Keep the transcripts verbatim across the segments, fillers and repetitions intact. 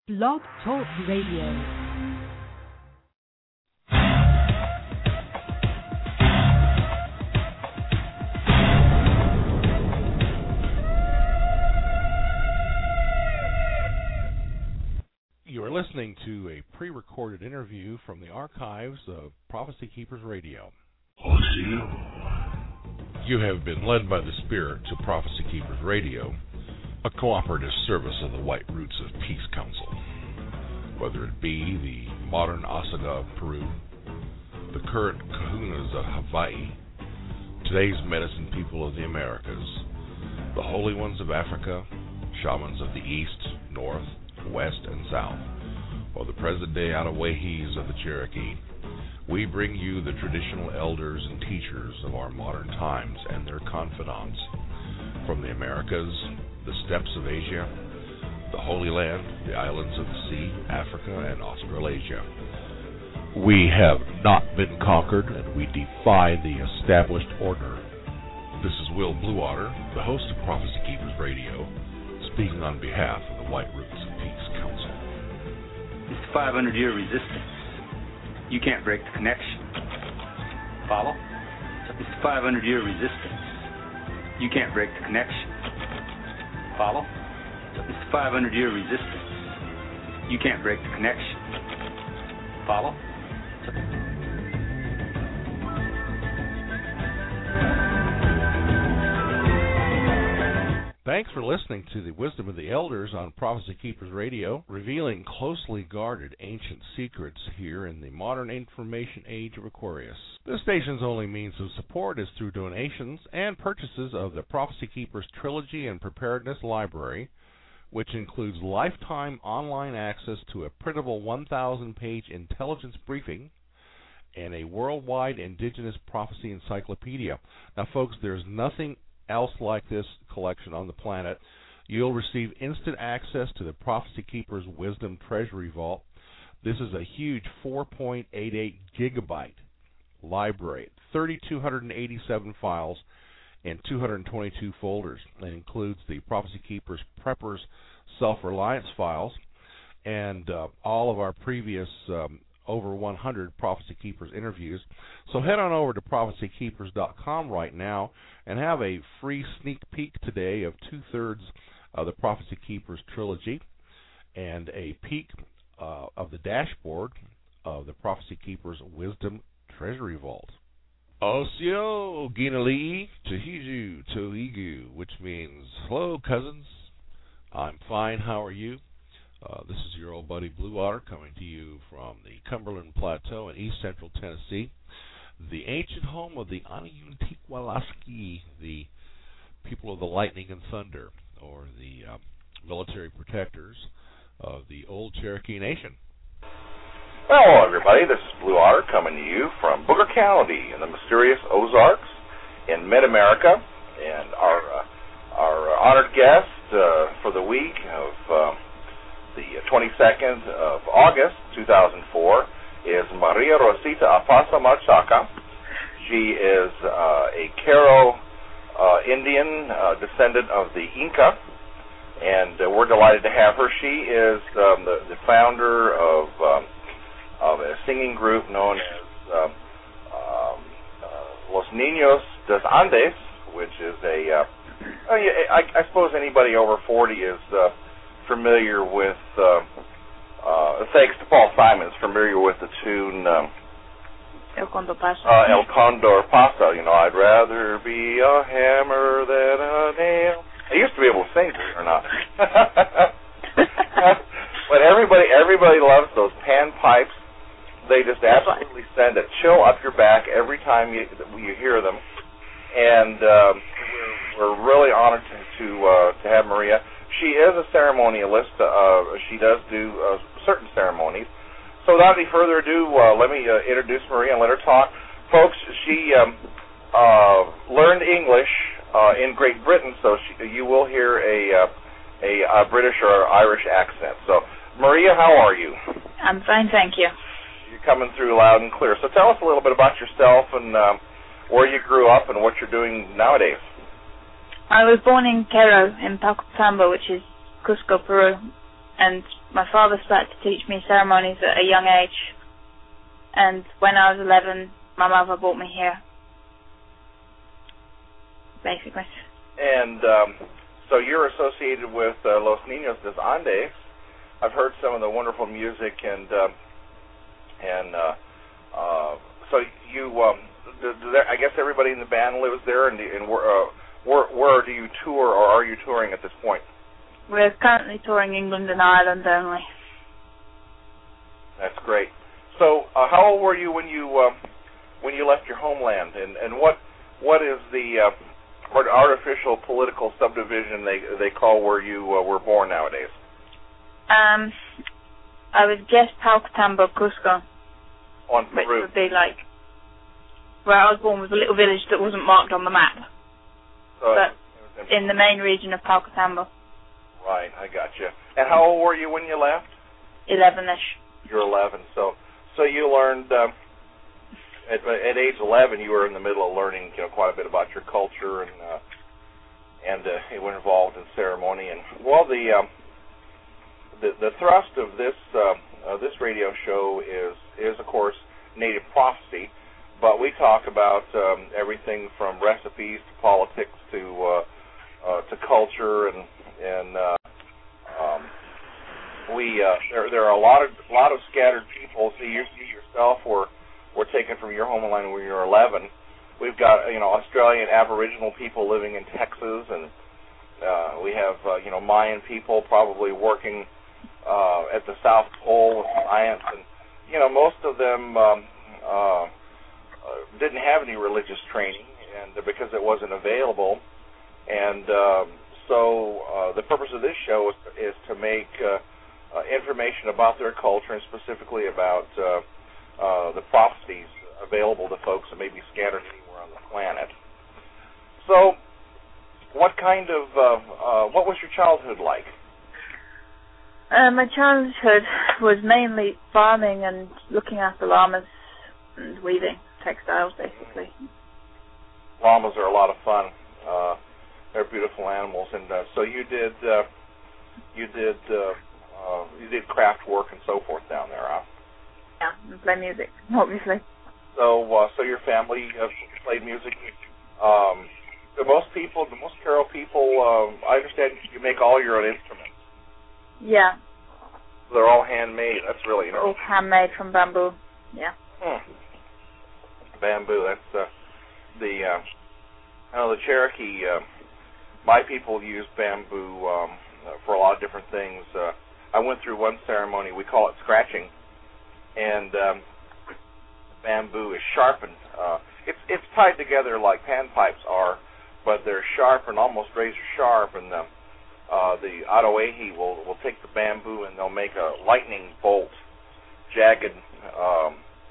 Blog Talk Radio. You are listening to a pre-recorded interview from the archives of Prophecy Keepers Radio. You have been led by the Spirit to Prophecy Keepers Radio, a cooperative service of the White Roots of Peace Council. Whether it be the modern Asaga of Peru, the current Kahunas of Hawaii, today's medicine people of the Americas, the Holy Ones of Africa, shamans of the East, North, West, and South, or the present-day Anawahis of the Cherokee, we bring you the traditional elders and teachers of our modern times and their confidants from the Americas, the steppes of Asia, the Holy Land, the islands of the sea, Africa, and Australasia. We have not been conquered, and we defy the established order. This is Will Bluewater, the host of Prophecy Keepers Radio, speaking on behalf of the White Roots of Peace Council. It's the five hundred year resistance. You can't break the connection. Follow? It's the five hundred year resistance. You can't break the connection. Follow? It's the five hundred year resistance. You can't break the connection. Follow? Thanks for listening to the Wisdom of the Elders on Prophecy Keepers Radio, revealing closely guarded ancient secrets here in the modern information age of Aquarius. This station's only means of support is through donations and purchases of the Prophecy Keepers Trilogy and Preparedness Library, which includes lifetime online access to a printable one thousand page intelligence briefing and a worldwide indigenous prophecy encyclopedia. Now, folks, there's nothing else like this collection on the planet. You'll receive instant access to the Prophecy Keepers Wisdom Treasury Vault. This is a huge four point eight eight gigabyte library, three thousand two hundred eighty-seven files, and two hundred twenty-two folders. It includes the Prophecy Keepers Preppers Self-Reliance files and uh, all of our previous um, over one hundred Prophecy Keepers interviews. So head on over to prophecy keepers dot com right now and have a free sneak peek today of two-thirds of the Prophecy Keepers trilogy and a peek uh, of the dashboard of the Prophecy Keepers Wisdom Treasury Vault. Osio Ginalii Tahiju Toigu, which means, hello, cousins. I'm fine. How are you? Uh, this is your old buddy Bluewater coming to you from the Cumberland Plateau in east central Tennessee, the ancient home of the Anayuntikwalaski, the people of the lightning and thunder, or the um, military protectors of the old Cherokee Nation. Hello, everybody. This is Bluewater coming to you from Booker County in the mysterious Ozarks in mid-America, and our uh, our uh, honored guest uh, for the week of Uh, the twenty-second of August, two thousand four, is Maria Rosita Apasa Marchaca. She is uh, a Q'ero uh, Indian, uh, descendant of the Inca, and uh, we're delighted to have her. She is um, the, the founder of, um, of a singing group known as um, um, uh, Los Niños des Andes, which is a, uh, I, I suppose anybody over forty is uh, familiar with, uh, uh, thanks to Paul Simon, is familiar with the tune um, El Condor Pasa. Uh, El Condor Pasa. You know, I'd rather be a hammer than a nail. I used to be able to sing, believe it or not. But everybody, everybody loves those pan pipes. They just absolutely send a chill up your back every time you you hear them. And um, we're, we're really honored to to, uh, to have Maria. She is a ceremonialist. Uh, she does do uh, certain ceremonies. So without any further ado, uh, let me uh, introduce Maria and let her talk. Folks, she um, uh, learned English uh, in Great Britain, so she, you will hear a, uh, a, a British or Irish accent. So, Maria, how are you? I'm fine, thank you. You're coming through loud and clear. So tell us a little bit about yourself and um, where you grew up and what you're doing nowadays. I was born in Q'ero, in Palcosamba, which is Cusco, Peru, and my father started to teach me ceremonies at a young age, and when I was eleven, my mother brought me here, basically. And um, so you're associated with uh, Los Niños des Andes. I've heard some of the wonderful music, and uh, and uh, uh, so you, um, do, do there, I guess everybody in the band lives there, and, and uh, where, where do you tour, or are you touring at this point? We're currently touring England and Ireland only. That's great. So, uh, how old were you when you uh, when you left your homeland, and, and what what is the uh, what artificial political subdivision they they call where you uh, were born nowadays? Um, I would guess Paucatambo, Cusco. On Which Peru. would be like where I was born was a little village that wasn't marked on the map, So but in the main region of Paucatambo. Right, I got you. And how old were you when you left? Eleven-ish. You're eleven. So, so you learned um, at, at age eleven. You were in the middle of learning, you know, quite a bit about your culture, and uh, and uh, you were involved in ceremony. And well, the um, the, the thrust of this uh, uh, this radio show is is of course Native Prophecy, but we talk about um, everything from recipes to politics to uh, uh, to culture, and and uh, um, we uh, there there are a lot of a lot of scattered people. So you see yourself were were taken from your homeland when you were eleven. We've got you know Australian Aboriginal people living in Texas, and uh, we have uh, you know Mayan people probably working uh, at the South Pole with science, and you know most of them um, uh, didn't have any religious training, and because it wasn't available, and uh, so uh, the purpose of this show is, is to make uh, uh, information about their culture, and specifically about uh, uh, the prophecies available to folks that may be scattered anywhere on the planet. So, what kind of uh, uh, what was your childhood like? Uh, my childhood was mainly farming and looking after llamas and weaving textiles, basically. Llamas are a lot of fun. Uh, they're beautiful animals, and uh, so you did uh, you did uh, uh, you did craft work and so forth down there, huh? Yeah, and play music, obviously. So, uh, so your family uh, played music. Um, the most people, the most Carol people, um, I understand you make all your own instruments. Yeah. They're all handmade. That's really interesting. All handmade from bamboo. Yeah. Hmm. Bamboo. That's uh, the. Uh, I know the Cherokee. Uh, my people use bamboo um, for a lot of different things. Uh, I went through one ceremony. We call it scratching, and um, bamboo is sharpened. Uh, it's it's tied together like panpipes are, but they're sharp and almost razor sharp. And the uh, the Atoehi will will take the bamboo and they'll make a lightning bolt, jagged um,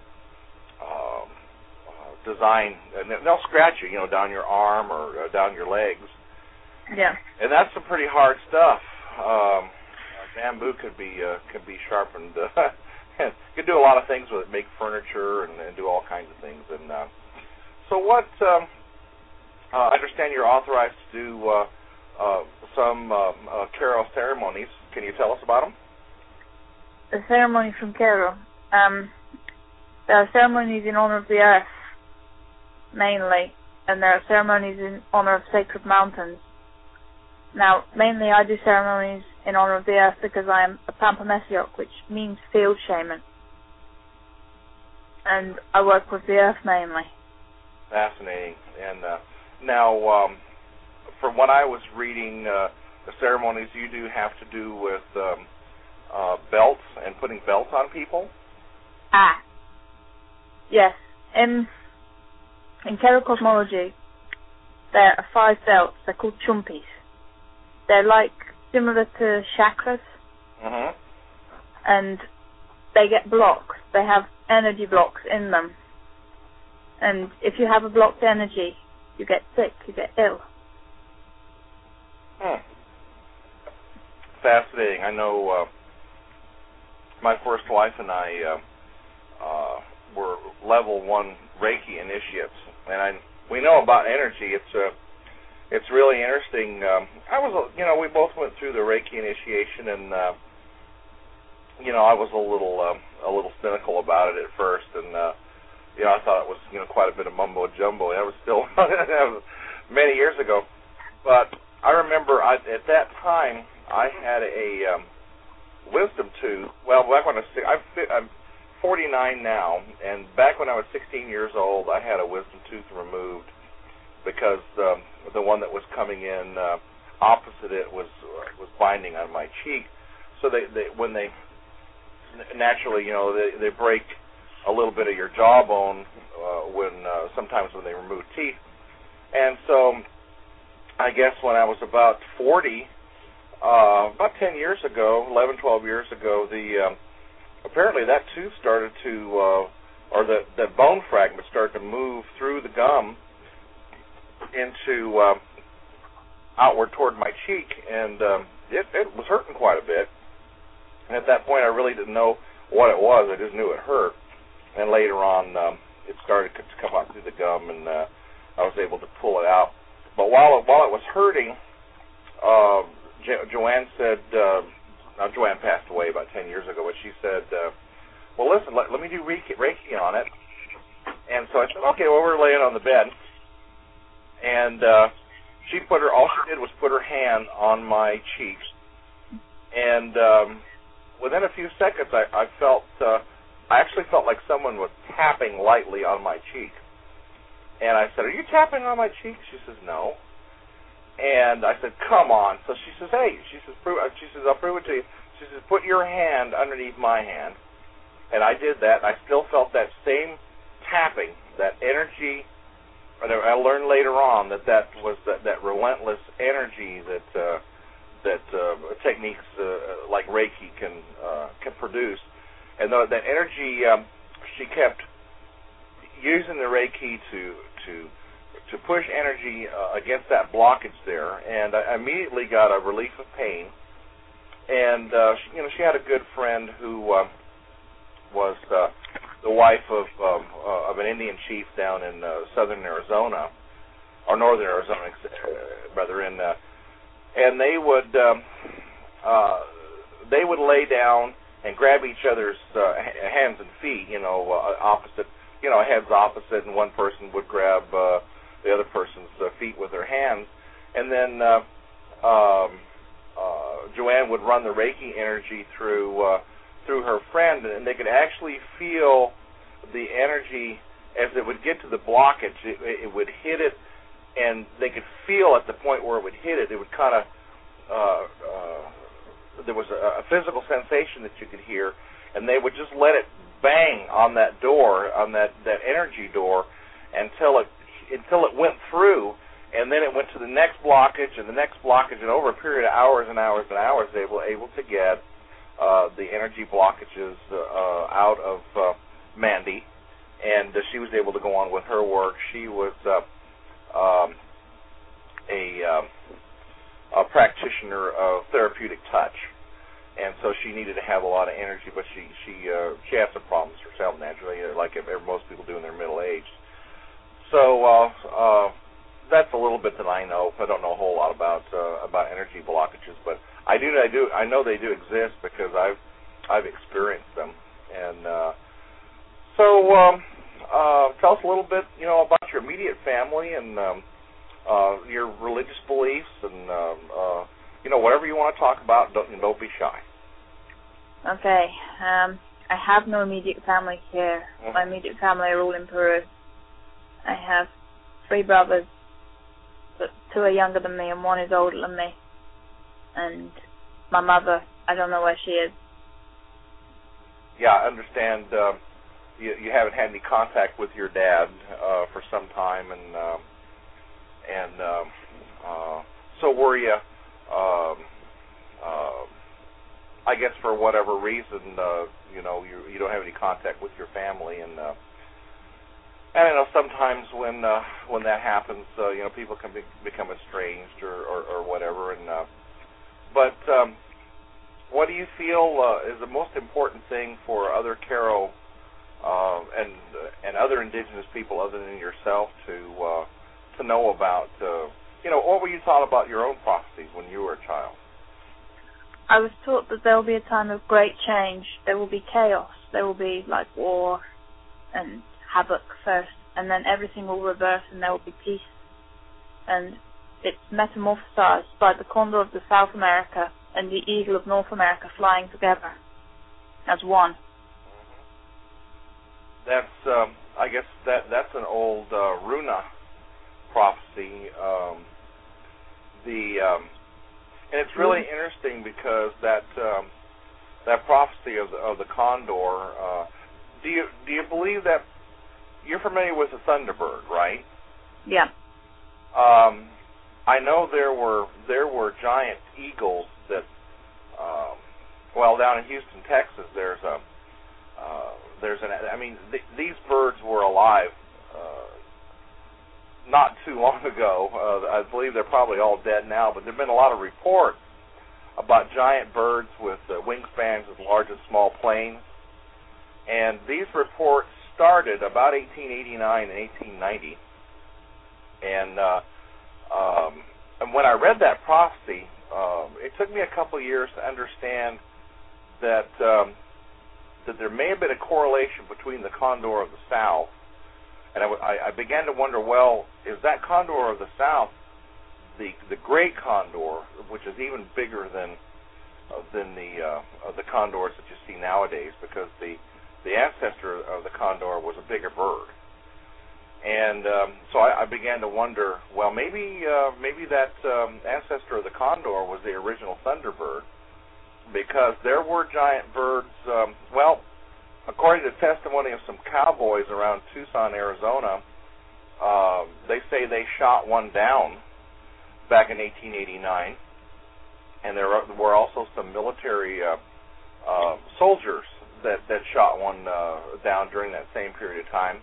uh, uh, design, and they'll scratch you, you know, down your arm or uh, down your legs. Yeah. And that's some pretty hard stuff. Um, bamboo could be uh, could be sharpened. Uh, you can do a lot of things with it, make furniture and, and do all kinds of things. And uh, so, what? Um, uh, I understand you're authorized to do uh, uh, some uh, uh, Carol ceremonies. Can you tell us about them? The ceremony from Carol. Um, there are ceremonies in honor of the earth, mainly, and there are ceremonies in honor of sacred mountains. Now, mainly I do ceremonies in honor of the earth because I am a Pampa Mesiok, which means field shaman. And I work with the earth mainly. Fascinating. And uh, now, um, from what I was reading, uh, the ceremonies you do have to do with um, uh, belts and putting belts on people? Ah. Yes. In, in Carol cosmology, there are five belts. They're called chumpis. They're like similar to chakras, mm-hmm. and they get blocks. They have energy blocks in them. And if you have a blocked energy, you get sick, you get ill. Hmm. Fascinating. I know uh, my first wife and I uh, uh, were level one Reiki initiates, and I, we know about energy. It's a It's really interesting. Um, I was, you know, we both went through the Reiki initiation, and uh, you know, I was a little um, a little cynical about it at first, and uh, you know, I thought it was, you know, quite a bit of mumbo jumbo. That was still that was many years ago, but I remember I, at that time I had a um, wisdom tooth. Well, back when I was I'm, I'm forty-nine now, and back when I was sixteen years old, I had a wisdom tooth removed because um, the one that was coming in uh, opposite it was uh, was binding on my cheek. So they, they when they naturally, you know, they, they break a little bit of your jawbone uh, when uh, sometimes when they remove teeth. And so I guess when I was about forty, uh, about ten years ago, eleven, twelve years ago, the um, apparently that tooth started to, uh, or the, the bone fragment started to move through the gum into uh, outward toward my cheek, and um, it, it was hurting quite a bit. And at that point, I really didn't know what it was. I just knew it hurt. And later on, um, it started to come out through the gum, and uh, I was able to pull it out. But while it, while it was hurting, uh, jo- Joanne said, uh, now Joanne passed away about ten years ago, but she said, uh, well, listen, let, let me do Reiki, Reiki on it. And so I said, okay, well, we're laying on the bed. And uh, she put her, all she did was put her hand on my cheeks. And um, within a few seconds, I, I felt, uh, I actually felt like someone was tapping lightly on my cheek. And I said, are you tapping on my cheek? She says, no. And I said, come on. So she says, hey, she says, prove, she says, I'll prove it to you. She says, put your hand underneath my hand. And I did that, and I still felt that same tapping, that energy. And I learned later on that that was that, that relentless energy that uh, that uh, techniques uh, like Reiki can uh, can produce. And though that energy, um, she kept using the Reiki to to to push energy uh, against that blockage there, and I immediately got a relief of pain. And uh, she, you know, she had a good friend who uh, was uh, the wife of um, uh, of an Indian chief down in uh, southern Arizona, or northern Arizona, uh, rather. In uh, and they would um, uh, they would lay down and grab each other's uh, hands and feet, you know, uh, opposite, you know, heads opposite, and one person would grab uh, the other person's uh, feet with their hands, and then uh, um, uh, Joanne would run the Reiki energy through uh, through her friend, and they could actually feel the energy as it would get to the blockage. It, it would hit it, and they could feel at the point where it would hit it. It would kind of uh, uh, there was a, a physical sensation that you could hear, and they would just let it bang on that door, on that, that energy door, until it until it went through, and then it went to the next blockage and the next blockage, and over a period of hours and hours and hours, they were able to get uh, the energy blockages uh, out of uh, Mandy, and uh, she was able to go on with her work. She was uh, um, a, um, a practitioner of therapeutic touch, and so she needed to have a lot of energy, but she she uh, she had some problems herself naturally, like most people do in their middle age. So uh, uh, that's a little bit that I know. I don't know a whole lot about uh, about energy blockages, but I do I do I know they do exist because I've I've experienced them. And uh, so um, uh, tell us a little bit, you know, about your immediate family and um, uh, your religious beliefs, and um, uh, you know, whatever you want to talk about. Don't don't be shy. Okay. Um, I have no immediate family here. Mm-hmm. My immediate family are all in Peru. I have three brothers, but two are younger than me and one is older than me. And my mother, I don't know where she is. Yeah, I understand uh, you, you haven't had any contact with your dad uh, for some time, and uh, and uh, uh, so were you, um, uh, I guess for whatever reason, uh, you know, you, you don't have any contact with your family, and uh, And I know sometimes when uh, when that happens, uh, you know, people can be, become estranged or, or, or whatever. And uh, but um, what do you feel uh, is the most important thing for other Karo uh, and and other indigenous people other than yourself to uh, to know about? Uh, you know, what were you taught about your own prophecies when you were a child? I was taught that there will be a time of great change. There will be chaos. There will be like war and havoc first, and then everything will reverse and there will be peace. And it's metamorphosized by the condor of the South America and the eagle of North America flying together as one. That's, um, I guess that that's an old uh, Runa prophecy. Um, the um, and it's really mm-hmm. interesting because that um, that prophecy of the, of the condor. Uh, do you do you believe that you're familiar with the Thunderbird, right? Yeah. Um, I know there were there were giant eagles that, um, well, down in Houston, Texas, there's a uh, there's an I mean th- these birds were alive uh, not too long ago. Uh, I believe they're probably all dead now, but there've been a lot of reports about giant birds with uh, wingspans as large as small planes, and these reports started about eighteen eighty-nine and eighteen ninety. And uh, um, and when I read that prophecy, um, it took me a couple of years to understand that um, that there may have been a correlation between the condor of the South, and I, w- I, I began to wonder, well, is that condor of the South the the great condor, which is even bigger than uh, than the uh, the condors that you see nowadays, because the the ancestor of the condor was a bigger bird. And um, so I, I began to wonder, well, maybe uh, maybe that um, ancestor of the condor was the original Thunderbird, because there were giant birds. Um, well, according to testimony of some cowboys around Tucson, Arizona, uh, they say they shot one down back in eighteen eighty-nine, and there were also some military uh, uh, soldiers that, that shot one uh, down during that same period of time.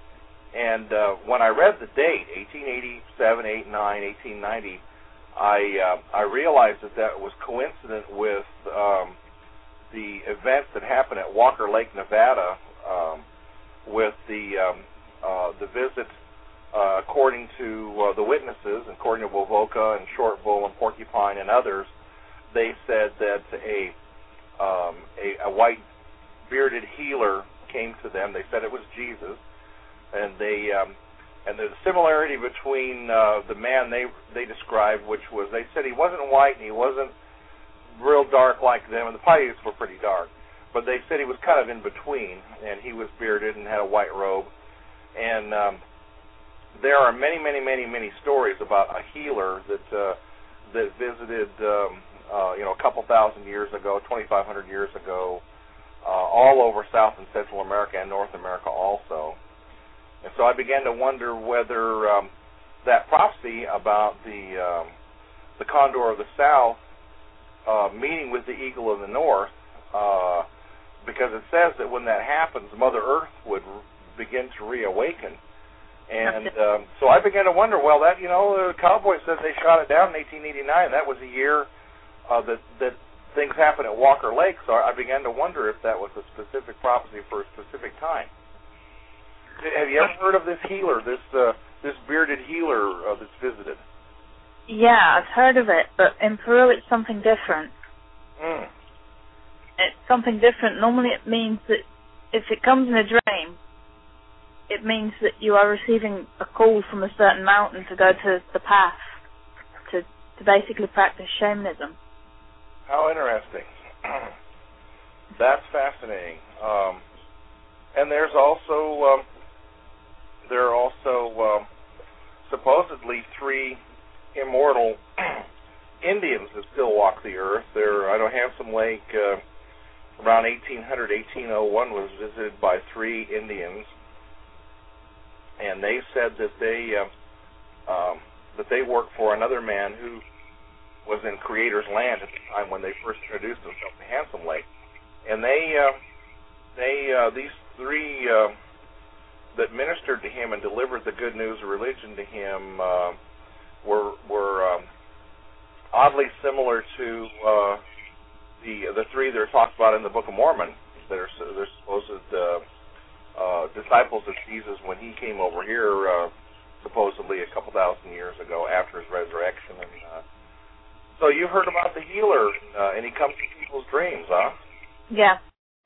And uh, when I read the date, eighteen eighty-seven, eighty-nine, eighteen ninety, I uh, I realized that that was coincident with um, the events that happened at Walker Lake, Nevada, um, with the um, uh, the visit, uh, according to uh, the witnesses, according to Wovoka and Short Bull and Porcupine and others, they said that a um, a, a white bearded healer came to them. They said it was Jesus. And they um, and there's a similarity between uh, the man they they described, which was, they said he wasn't white and he wasn't real dark like them, and the Paiutes were pretty dark, but they said he was kind of in between, and he was bearded and had a white robe. And um, there are many, many, many, many stories about a healer that uh, that visited, um, uh, you know, a couple thousand years ago, twenty-five hundred years ago, uh, all over South and Central America and North America also. And so I began to wonder whether um, that prophecy about the um, the condor of the South uh, meeting with the eagle of the North, uh, because it says that when that happens, Mother Earth would r- begin to reawaken. And um, so I began to wonder, well, that, you know, the cowboy said they shot it down in eighteen eighty-nine. That was a year uh, that, that things happened at Walker Lake. So I began to wonder if that was a specific prophecy for a specific time. Have you ever heard of this healer, this uh, this bearded healer uh, that's visited? Yeah, I've heard of it, but in Peru it's something different. Mm. It's something different. Normally it means that if it comes in a dream, it means that you are receiving a call from a certain mountain to go to the path, to, to basically practice shamanism. How interesting. That's fascinating. Um, and there's also... Um, There are also um, supposedly three immortal Indians that still walk the earth. There, I know Handsome Lake, uh, around eighteen hundred, eighteen oh one, was visited by three Indians, and they said that they uh, um, that they worked for another man who was in Creator's Land at the time when they first introduced themselves to Handsome Lake, and they uh, they uh, these three. Uh, that ministered to him and delivered the good news of religion to him uh, were were um, oddly similar to uh, the the three that are talked about in the Book of Mormon. That are they're supposed uh, uh, disciples of Jesus when he came over here, uh, supposedly a couple thousand years ago after his resurrection. And uh, So you heard about the healer, uh, and he comes to people's dreams, huh? Yeah.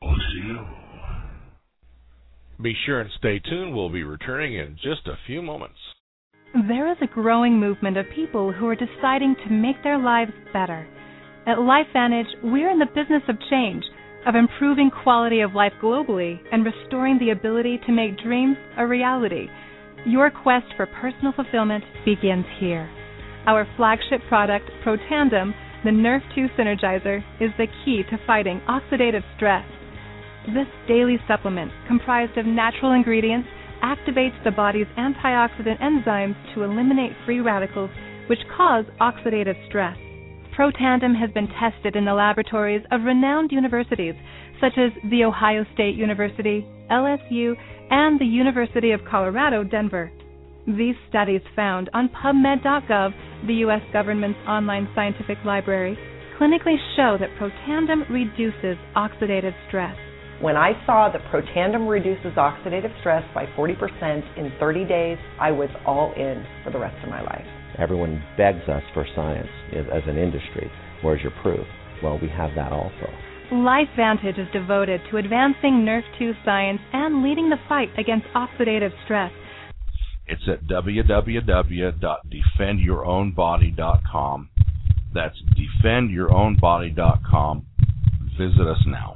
Be sure and stay tuned. We'll be returning in just a few moments. There is a growing movement of people who are deciding to make their lives better. At LifeVantage, we're in the business of change, of improving quality of life globally and restoring the ability to make dreams a reality. Your quest for personal fulfillment begins here. Our flagship product, Protandim, the Nerve two Synergizer, is the key to fighting oxidative stress. This daily supplement, comprised of natural ingredients, activates the body's antioxidant enzymes to eliminate free radicals which cause oxidative stress. Protandim has been tested in the laboratories of renowned universities such as The Ohio State University, L S U, and the University of Colorado, Denver. These studies found on PubMed dot gov, the U S government's online scientific library, clinically show that Protandim reduces oxidative stress. When I saw that Protandim reduces oxidative stress by forty percent in thirty days, I was all in for the rest of my life. Everyone begs us for science as an industry. Where's your proof? Well, we have that also. LifeVantage is devoted to advancing Nerve two science and leading the fight against oxidative stress. It's at w w w dot defend your own body dot com. That's defend your own body dot com. Visit us now.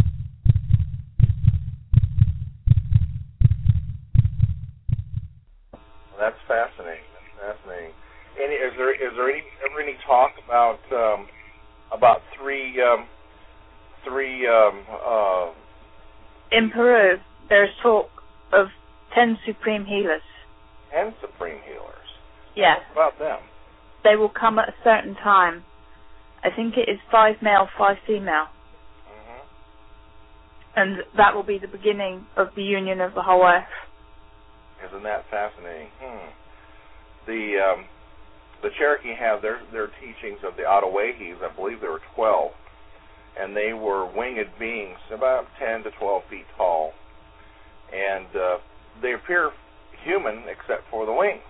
That's fascinating. That's fascinating. Any, is there is there any ever any talk about um, about three um, three um, uh, in Peru? There's talk of ten supreme healers. Ten supreme healers. Yes. What about them? They will come at a certain time. I think it is five male, five female. Mm-hmm. And that will be the beginning of the union of the whole earth. Isn't that fascinating? Hmm. The um, the Cherokee have their their teachings of the Ottawahis. I believe there were twelve, and they were winged beings, about ten to twelve feet tall, and uh, they appear human except for the wings.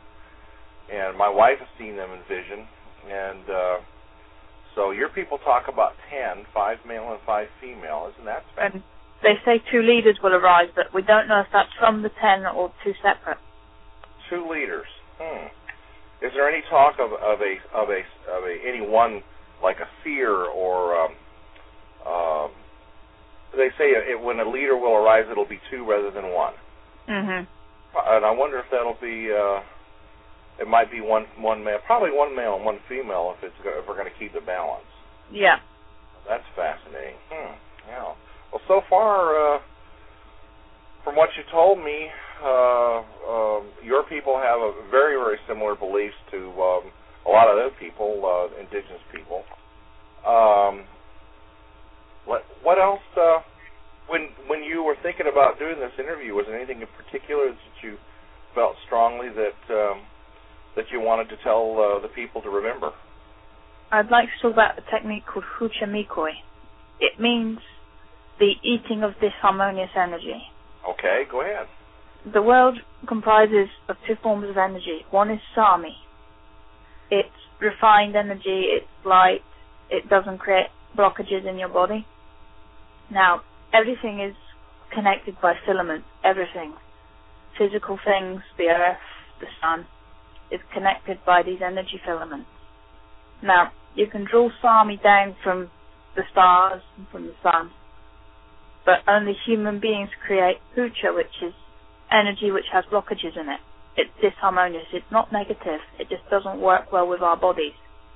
And my wife has seen them in vision, and uh, so your people talk about ten, five male and five female. Isn't that fascinating? And they say two leaders will arise, but we don't know if that's from the ten or two separate. Two leaders. Hmm. Is there any talk of, of a of a of a any one, like a seer or um, uh, they say it, when a leader will arise, it'll be two rather than one. Mhm. And I wonder if that'll be uh, it might be one one male, probably one male and one female if it's if we're going to keep the balance. Yeah. That's fascinating. Hmm. Yeah. Well, so far, uh, from what you told me, uh, uh, your people have a very, very similar beliefs to um, a lot of other people, uh, indigenous people. Um, what, what else, uh, when when you were thinking about doing this interview, was there anything in particular that you felt strongly that um, that you wanted to tell uh, the people to remember? I'd like to talk about a technique called Huchamikoi. It means the eating of disharmonious energy. Okay, go ahead. The world comprises of two forms of energy. One is Sami. It's refined energy, it's light, it doesn't create blockages in your body. Now, everything is connected by filaments, everything. Physical things, the earth, the sun, is connected by these energy filaments. Now, you can draw Sami down from the stars and from the sun, but only human beings create Hucha, which is energy which has blockages in it. It's disharmonious. It's not negative. It just doesn't work well with our bodies.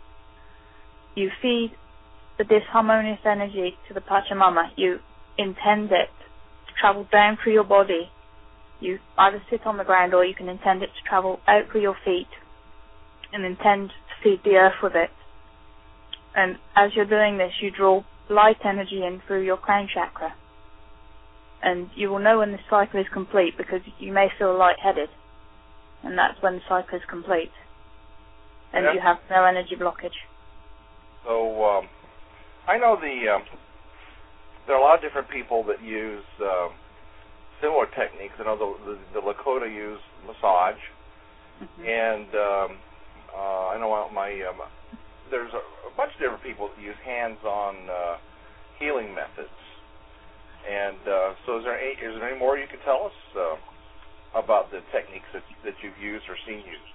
You feed the disharmonious energy to the Pachamama. You intend it to travel down through your body. You either sit on the ground or you can intend it to travel out through your feet and intend to feed the earth with it. And as you're doing this, you draw light energy in through your crown chakra. And you will know when the cycle is complete because you may feel lightheaded. And that's when the cycle is complete. And yeah. You have no energy blockage. So, um, I know the um, there are a lot of different people that use um, similar techniques. I know the, the, the Lakota use massage. Mm-hmm. And um, uh, I know my um, there's a, a bunch of different people that use hands-on uh, healing methods. And uh, so is there, any, is there any more you can tell us uh, about the techniques that, that you've used or seen used?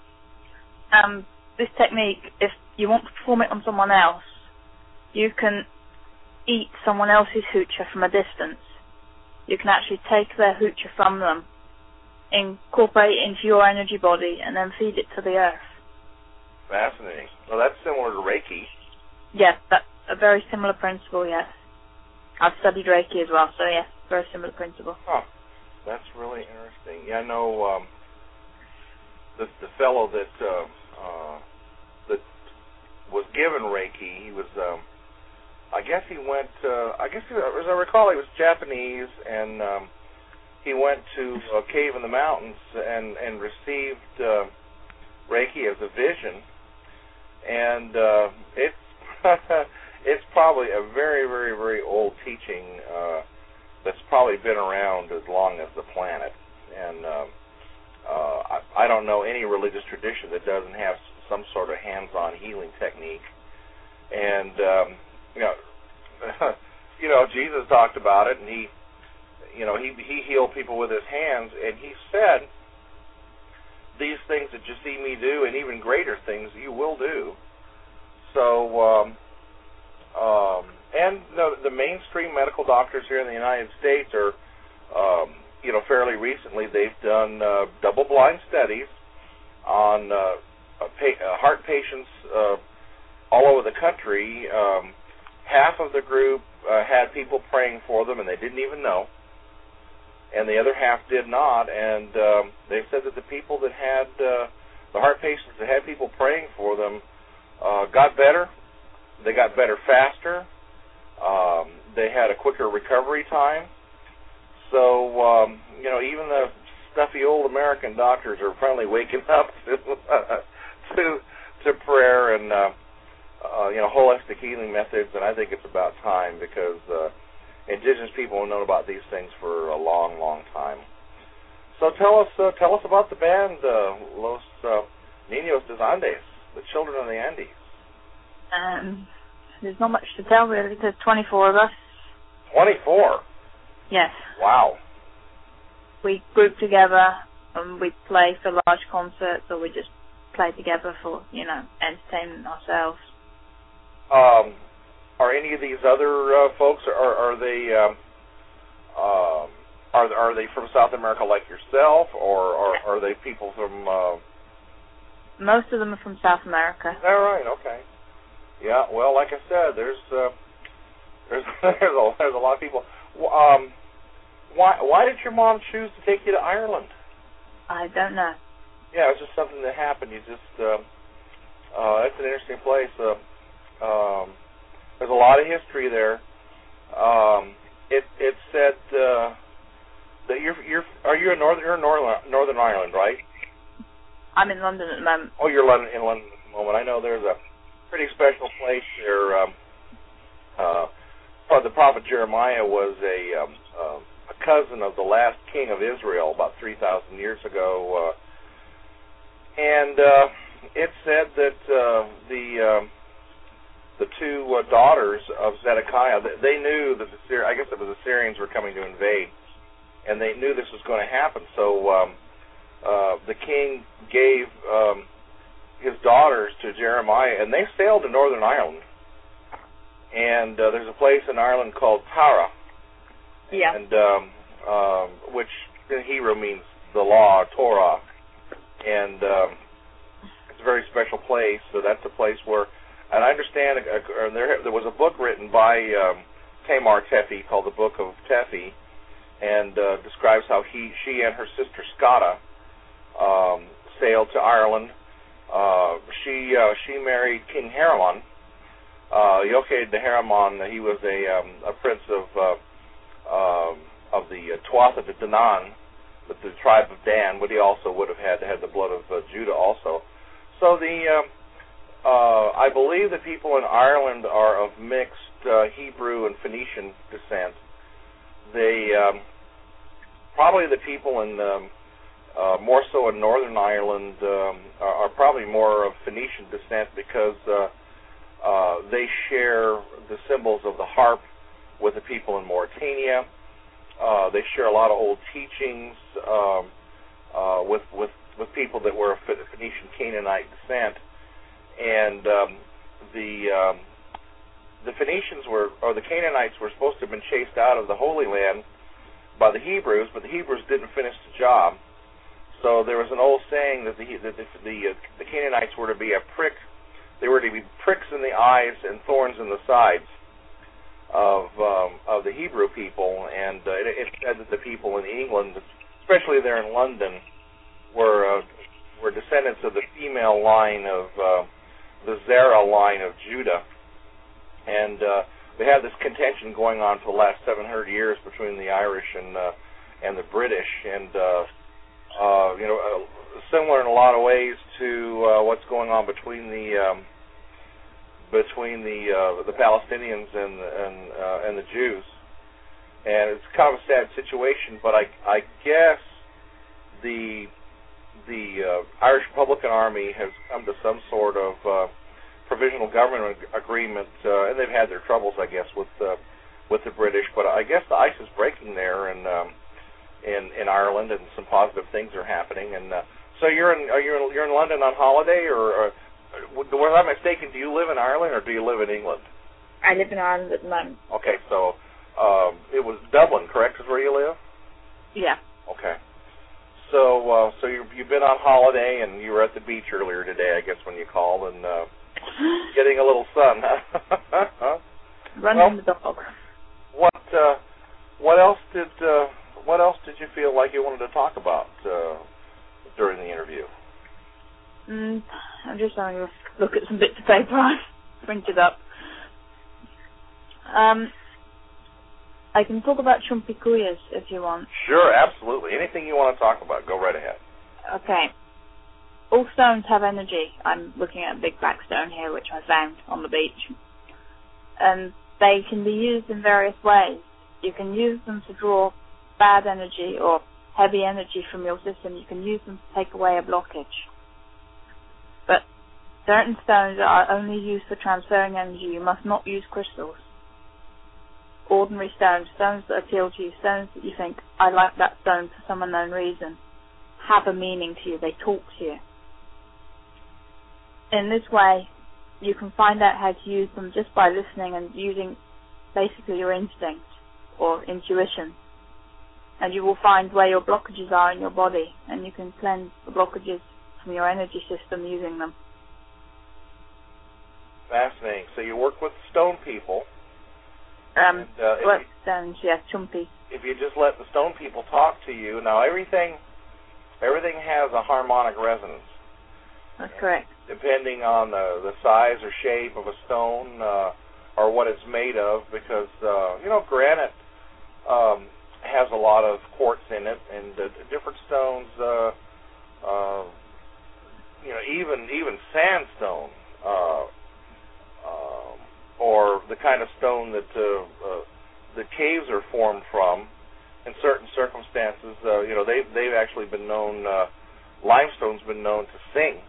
Um, this technique, if you want to perform it on someone else, you can eat someone else's hoocher from a distance. You can actually take their hoocher from them, incorporate it into your energy body, and then feed it to the earth. Fascinating. Well, that's similar to Reiki. Yes, that's a very similar principle, yes. I've studied Reiki as well, so yes, very similar principle. Huh. That's really interesting. Yeah, I know um, the, the fellow that uh, uh, that was given Reiki, he was, um, I guess he went, uh, I guess, he, as I recall, he was Japanese, and um, he went to a cave in the mountains and, and received uh, Reiki as a vision, and uh, it's it's probably a very, very, very old teaching uh, that's probably been around as long as the planet, and um, uh, I, I don't know any religious tradition that doesn't have some sort of hands-on healing technique, and um, you know, you know, Jesus talked about it, and he, you know, he he healed people with his hands, and he said, "These things that you see me do, and even greater things you will do." So, um, um, and the, the mainstream medical doctors here in the United States are, um, you know, fairly recently they've done uh, double-blind studies on uh, pa- uh, heart patients uh, all over the country. Um, half of the group uh, had people praying for them, and they didn't even know, and the other half did not. And um, they said that the people that had uh, the heart patients that had people praying for them uh, got better. They got better faster. Um, they had a quicker recovery time. So, um, you know, even the stuffy old American doctors are finally waking up to to, to prayer and uh, uh, you know, holistic healing methods. And I think it's about time, because uh, indigenous people have known about these things for a long, long time. So tell us, uh, tell us about the band uh, Los uh, Niños de Andes, the Children of the Andes. Um, there's not much to tell, really. There's twenty-four of us. twenty-four? Yes. Wow. We group together and we play for large concerts, or we just play together for, you know, entertainment ourselves. Um, are any of these other uh, folks, are, are they um, uh, are are they from South America like yourself, or, or are they people from? Uh... Most of them are from South America. Is that right? Okay. Yeah. Well, like I said, there's uh, there's there's a there's a lot of people. Um, why why did your mom choose to take you to Ireland? I don't know. Yeah, it's just something that happened. You just uh, uh, it's an interesting place. Uh, um, there's a lot of history there. Um, it it said uh, that you're you're are you in northern you're in northern Northern Ireland, right? I'm in London at the moment. Oh, you're London, in London at the moment. I know there's a pretty special place there. Um, uh, the prophet Jeremiah was a, um, uh, a cousin of the last king of Israel about three thousand years ago, uh, and uh, it said that uh, the uh, the two uh, daughters of Zedekiah, they knew that the Syri- I guess it was the Syrians were coming to invade, and they knew this was going to happen. So um, uh, the king gave um, his daughters to Jeremiah, and they sailed to Northern Ireland. And uh, there's a place in Ireland called Tara, yeah, and um, um, which in Hebrew means the law, Torah, and um, it's a very special place. So that's a place where, and I understand uh, there there was a book written by um, Tamar Tefi called the Book of Tefi, and uh, describes how he, she, and her sister Scotta um, sailed to Ireland. Uh, she uh, she married King Haramon. Uh, Yochai de Haramon, he was a, um, a prince of uh, um, of the uh, Tuatha de Danann, with the tribe of Dan, but he also would have had to have the blood of uh, Judah also. So the um, uh, I believe the people in Ireland are of mixed uh, Hebrew and Phoenician descent. They um, probably the people in um, uh, more so in Northern Ireland um, are, are probably more of Phoenician descent, because Uh, Uh, they share the symbols of the harp with the people in Mauritania. Uh, they share a lot of old teachings um, uh, with, with with people that were of Phoenician Canaanite descent, and um, the um, the Phoenicians were, or the Canaanites were supposed to have been chased out of the Holy Land by the Hebrews, but the Hebrews didn't finish the job. So there was an old saying that the that the the, uh, the Canaanites were to be a prick, they were to be pricks in the eyes and thorns in the sides of um, of the Hebrew people, and uh, it, it said that the people in England, especially there in London, were uh, were descendants of the female line of uh, the Zerah line of Judah, and uh, they had this contention going on for the last seven hundred years between the Irish and uh, and the British, and uh, uh, you know, uh, similar in a lot of ways to uh, what's going on between the um, between the uh, the Palestinians and and uh, and the Jews, and it's kind of a sad situation. But I I guess the the uh, Irish Republican Army has come to some sort of uh, provisional government agreement, uh, and they've had their troubles, I guess, with uh, with the British. But I guess the ice is breaking there, and um, in in Ireland, and some positive things are happening. And uh, so you're in are you in, you're in London on holiday, or, or was I mistaken? Do you live in Ireland, or do you live in England? I live in Ireland at the moment. Okay, so um, it was Dublin, correct? Is where you live? Yeah. Okay. So, uh, so you, you've been on holiday, and you were at the beach earlier today, I guess, when you called, and uh, getting a little sun, huh? Running well, the dog. What, uh, what else did, uh, what else did you feel like you wanted to talk about uh, during the interview? Mm, I'm just having to look at some bits of paper I printed up. Um. I can talk about Chumpikuyas if you want. Sure, absolutely. Anything you want to talk about, go right ahead. Okay. All stones have energy. I'm looking at a big black stone here, which I found on the beach. And they can be used in various ways. You can use them to draw bad energy or heavy energy from your system. You can use them to take away a blockage. But certain stones are only used for transferring energy. You must not use crystals. Ordinary stones, stones that appeal to you, stones that you think, I like that stone for some unknown reason, have a meaning to you, they talk to you. In this way, you can find out how to use them just by listening and using basically your instinct or intuition. And you will find where your blockages are in your body, and you can cleanse the blockages from your energy system using them. Fascinating. So you work with stone people. Um, and, uh, what stones? Yes, Chumpi. If you just let the stone people talk to you, now everything, everything has a harmonic resonance. That's correct. Depending on the the size or shape of a stone uh, or what it's made of, because uh, you know granite um, has a lot of quartz in it, and uh, different stones, uh, uh, you know, even even sandstone. Uh, um, or the kind of stone that uh, uh, the caves are formed from, in certain circumstances, uh, you know, they've, they've actually been known, uh, limestone's been known to sing.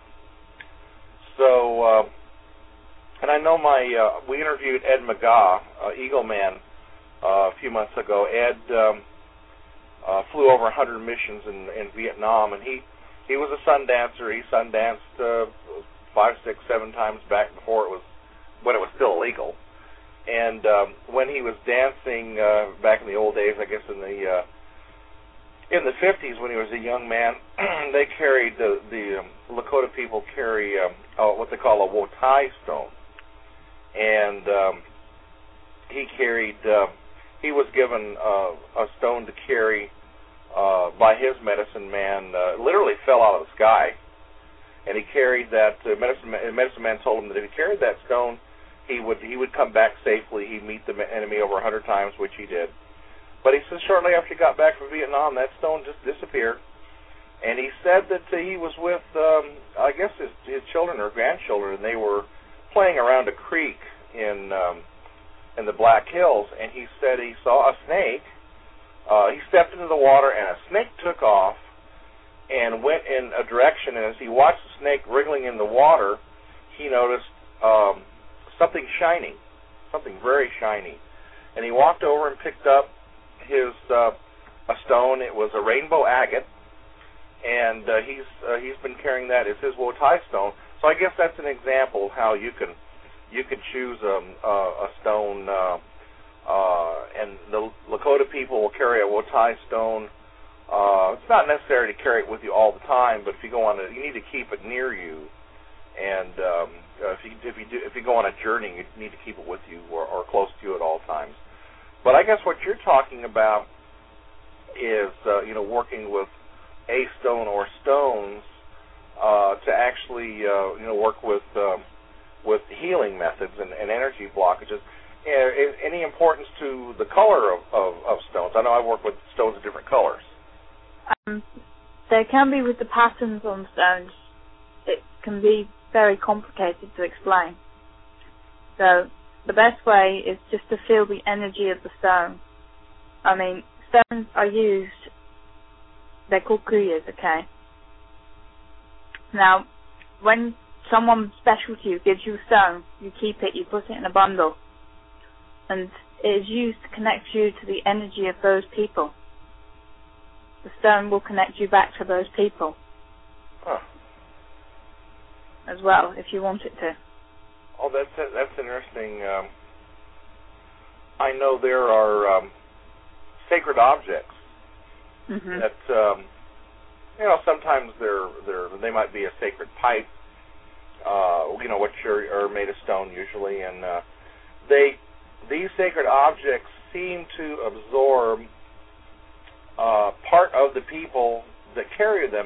So, uh, and I know my, uh, we interviewed Ed McGaugh, uh, Eagle Man, uh, a few months ago. Ed um, uh, flew over one hundred missions in, in Vietnam, and he, he was a sun dancer. He sun danced uh, five, six, seven times back before it was when it was still illegal. And um, when he was dancing uh, back in the old days, I guess in the uh, in the fifties, when he was a young man, they carried the, the um, Lakota people carry um, uh, what they call a wotai stone, and um, he carried. Uh, he was given uh, a stone to carry uh, by his medicine man. Uh, literally fell out of the sky, and he carried that. Uh, medicine man, medicine man told him that if he carried that stone, he would he would come back safely. He'd meet the enemy over a hundred times, which he did. But he says shortly after he got back from Vietnam, that stone just disappeared. And he said that uh, he was with, um, I guess, his, his children or grandchildren, and they were playing around a creek in um, in the Black Hills. And he said he saw a snake. Uh, he stepped into the water, and a snake took off and went in a direction. And as he watched the snake wriggling in the water, he noticed Um, something shiny, something very shiny. And he walked over and picked up his uh, a stone. It was a rainbow agate, and uh, he's uh, he's been carrying that as his Wotai stone. So I guess that's an example of how you can you can choose um, uh, a stone. Uh, uh, and the Lakota people will carry a Wotai stone. Uh, it's not necessary to carry it with you all the time, but if you go on a, you need to keep it near you. And um, uh, if you if you do if you go on a journey, you need to keep it with you or, or close to you at all times. But I guess what you're talking about is uh, you know working with a stone or stones uh, to actually uh, you know work with uh, with healing methods and, and energy blockages. Uh, any importance to the color of, of, of stones? I know I work with stones of different colors. Um, there can be with the patterns on stones. It can be very complicated to explain. So the best way is just to feel the energy of the stone. I mean, stones are used, they're called kuyas, okay? Now, when someone special to you gives you a stone, you keep it, you put it in a bundle, and it is used to connect you to the energy of those people. The stone will connect you back to those people. Huh. As well, if you want it to. Oh, that's that's interesting. Um, I know there are um, sacred objects mm-hmm. that um, you know sometimes they're they're they might be a sacred pipe, uh, you know, which are, are made of stone usually, and uh, they these sacred objects seem to absorb uh, part of the people that carry them,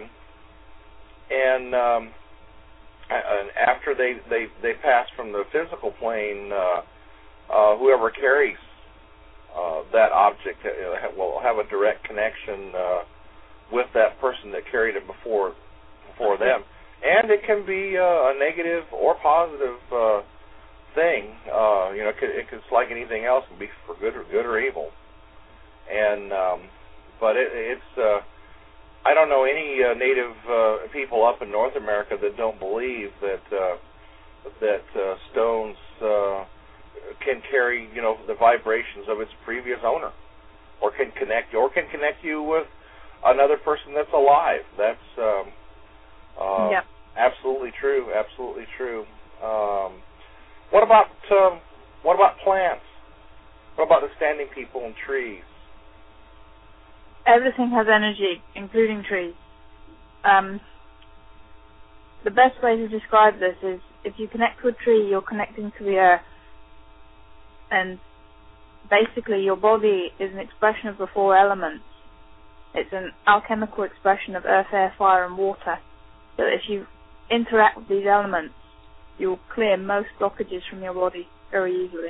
and um, And after they, they, they pass from the physical plane, uh, uh, whoever carries uh, that object will have a direct connection uh, with that person that carried it before before them. And it can be uh, a negative or positive uh, thing. Uh, you know, it could, it could, it's like anything else. It can be for good or good or evil. And um, but it, it's. Uh, I don't know any uh, native uh, people up in North America that don't believe that uh, that uh, stones uh, can carry, you know, the vibrations of its previous owner, or can connect, or can connect you with another person that's alive. That's um, uh, yep. absolutely true. Absolutely true. Um, what about um, what about plants? What about the standing people and trees? Everything has energy, including trees. Um, the best way to describe this is if you connect to a tree, you're connecting to the earth. And basically your body is an expression of the four elements. It's an alchemical expression of earth, air, fire, and water. So if you interact with these elements, you'll clear most blockages from your body very easily.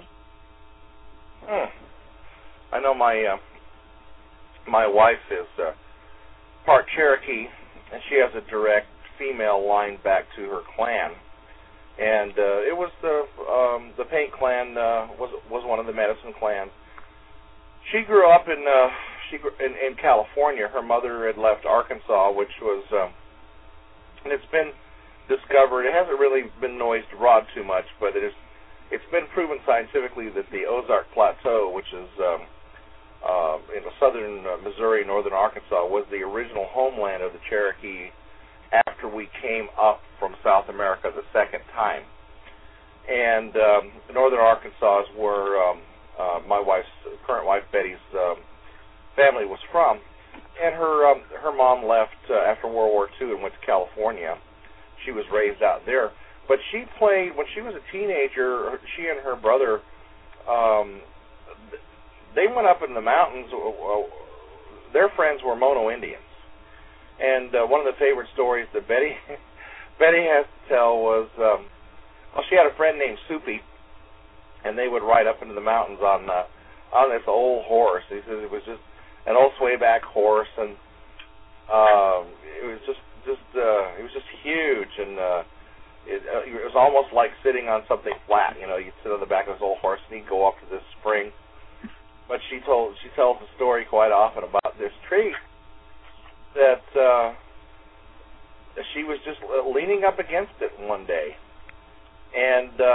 Hmm. I know my... Uh My wife is uh, part Cherokee, and she has a direct female line back to her clan. And uh, it was the um, the Paint clan uh, was was one of the medicine clans. She grew up in uh, she grew in, in California. Her mother had left Arkansas, which was um, and it's been discovered. It hasn't really been noised abroad too much, but it is it's been proven scientifically that the Ozark Plateau, which is um, Uh, in southern uh, Missouri, northern Arkansas, was the original homeland of the Cherokee after we came up from South America the second time. And um, northern Arkansas is where um, uh, my wife's current wife Betty's um, family was from. And her um, her mom left uh, after World War Two and went to California. She was raised out there, but she played when she was a teenager. She and her brother. Um, They went up in the mountains. Their friends were Mono Indians, and uh, one of the favorite stories that Betty Betty has to tell was, um, well, she had a friend named Soupy, and they would ride up into the mountains on uh, on this old horse. He says it was just an old swayback horse, and um, it was just just uh, it was just huge, and uh, it, uh, it was almost like sitting on something flat. You know, you'd sit on the back of this old horse, and he'd go up to this spring. But she told she tells the story quite often about this tree that uh, she was just leaning up against it one day, and uh,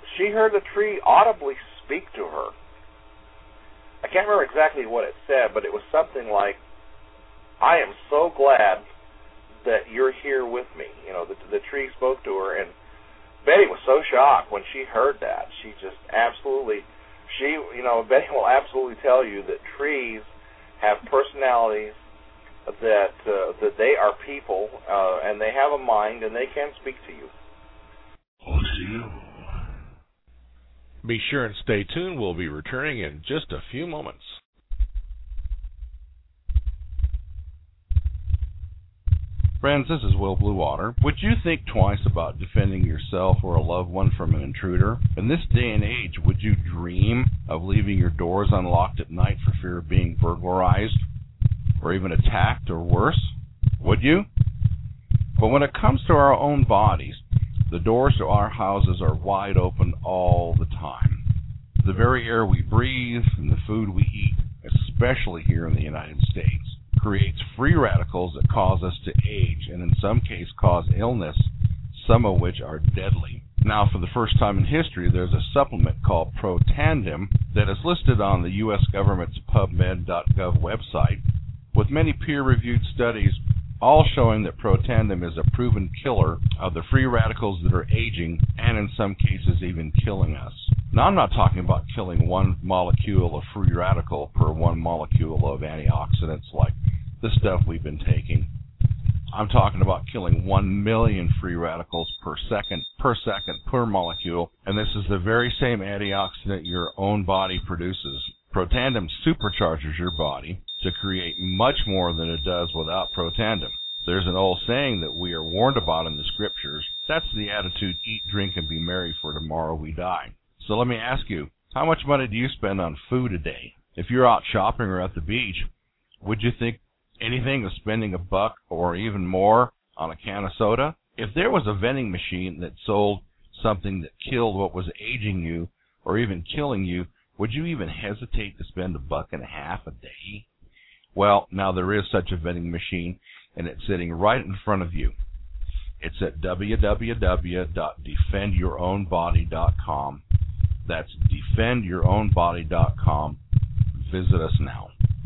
she heard the tree audibly speak to her. I can't remember exactly what it said, but it was something like, I am so glad that you're here with me. You know, the, the tree spoke to her, and Betty was so shocked when she heard that. She just absolutely, she, you know, Betty will absolutely tell you that trees have personalities, that uh, that they are people, uh, and they have a mind, and they can speak to you. Oh, see you. Be sure and stay tuned. We'll be returning in just a few moments. Friends, this is Will Bluewater. Would you think twice about defending yourself or a loved one from an intruder? In this day and age, would you dream of leaving your doors unlocked at night for fear of being burglarized or even attacked or worse? Would you? But when it comes to our own bodies, the doors to our houses are wide open all the time. The very air we breathe and the food we eat, especially here in the United States, creates free radicals that cause us to age and in some cases cause illness, some of which are deadly. Now, for the first time in history, there's a supplement called Protandim that is listed on the U S government's pub med dot gov website, with many peer-reviewed studies all showing that Protandim is a proven killer of the free radicals that are aging and in some cases even killing us. Now, I'm not talking about killing one molecule of free radical per one molecule of antioxidants like the stuff we've been taking. I'm talking about killing one million free radicals per second, per second, per molecule, and this is the very same antioxidant your own body produces. Protandim supercharges your body to create much more than it does without Protandim. There's an old saying that we are warned about in the scriptures. That's the attitude, eat, drink, and be merry, for tomorrow we die. So let me ask you, how much money do you spend on food a day? If you're out shopping or at the beach, would you think anything of spending a buck or even more on a can of soda? If there was a vending machine that sold something that killed what was aging you or even killing you, would you even hesitate to spend a buck and a half a day? Well, now there is such a vending machine, and it's sitting right in front of you. It's at w w w dot defend your own body dot com. That's defend your own body dot com. Visit us now.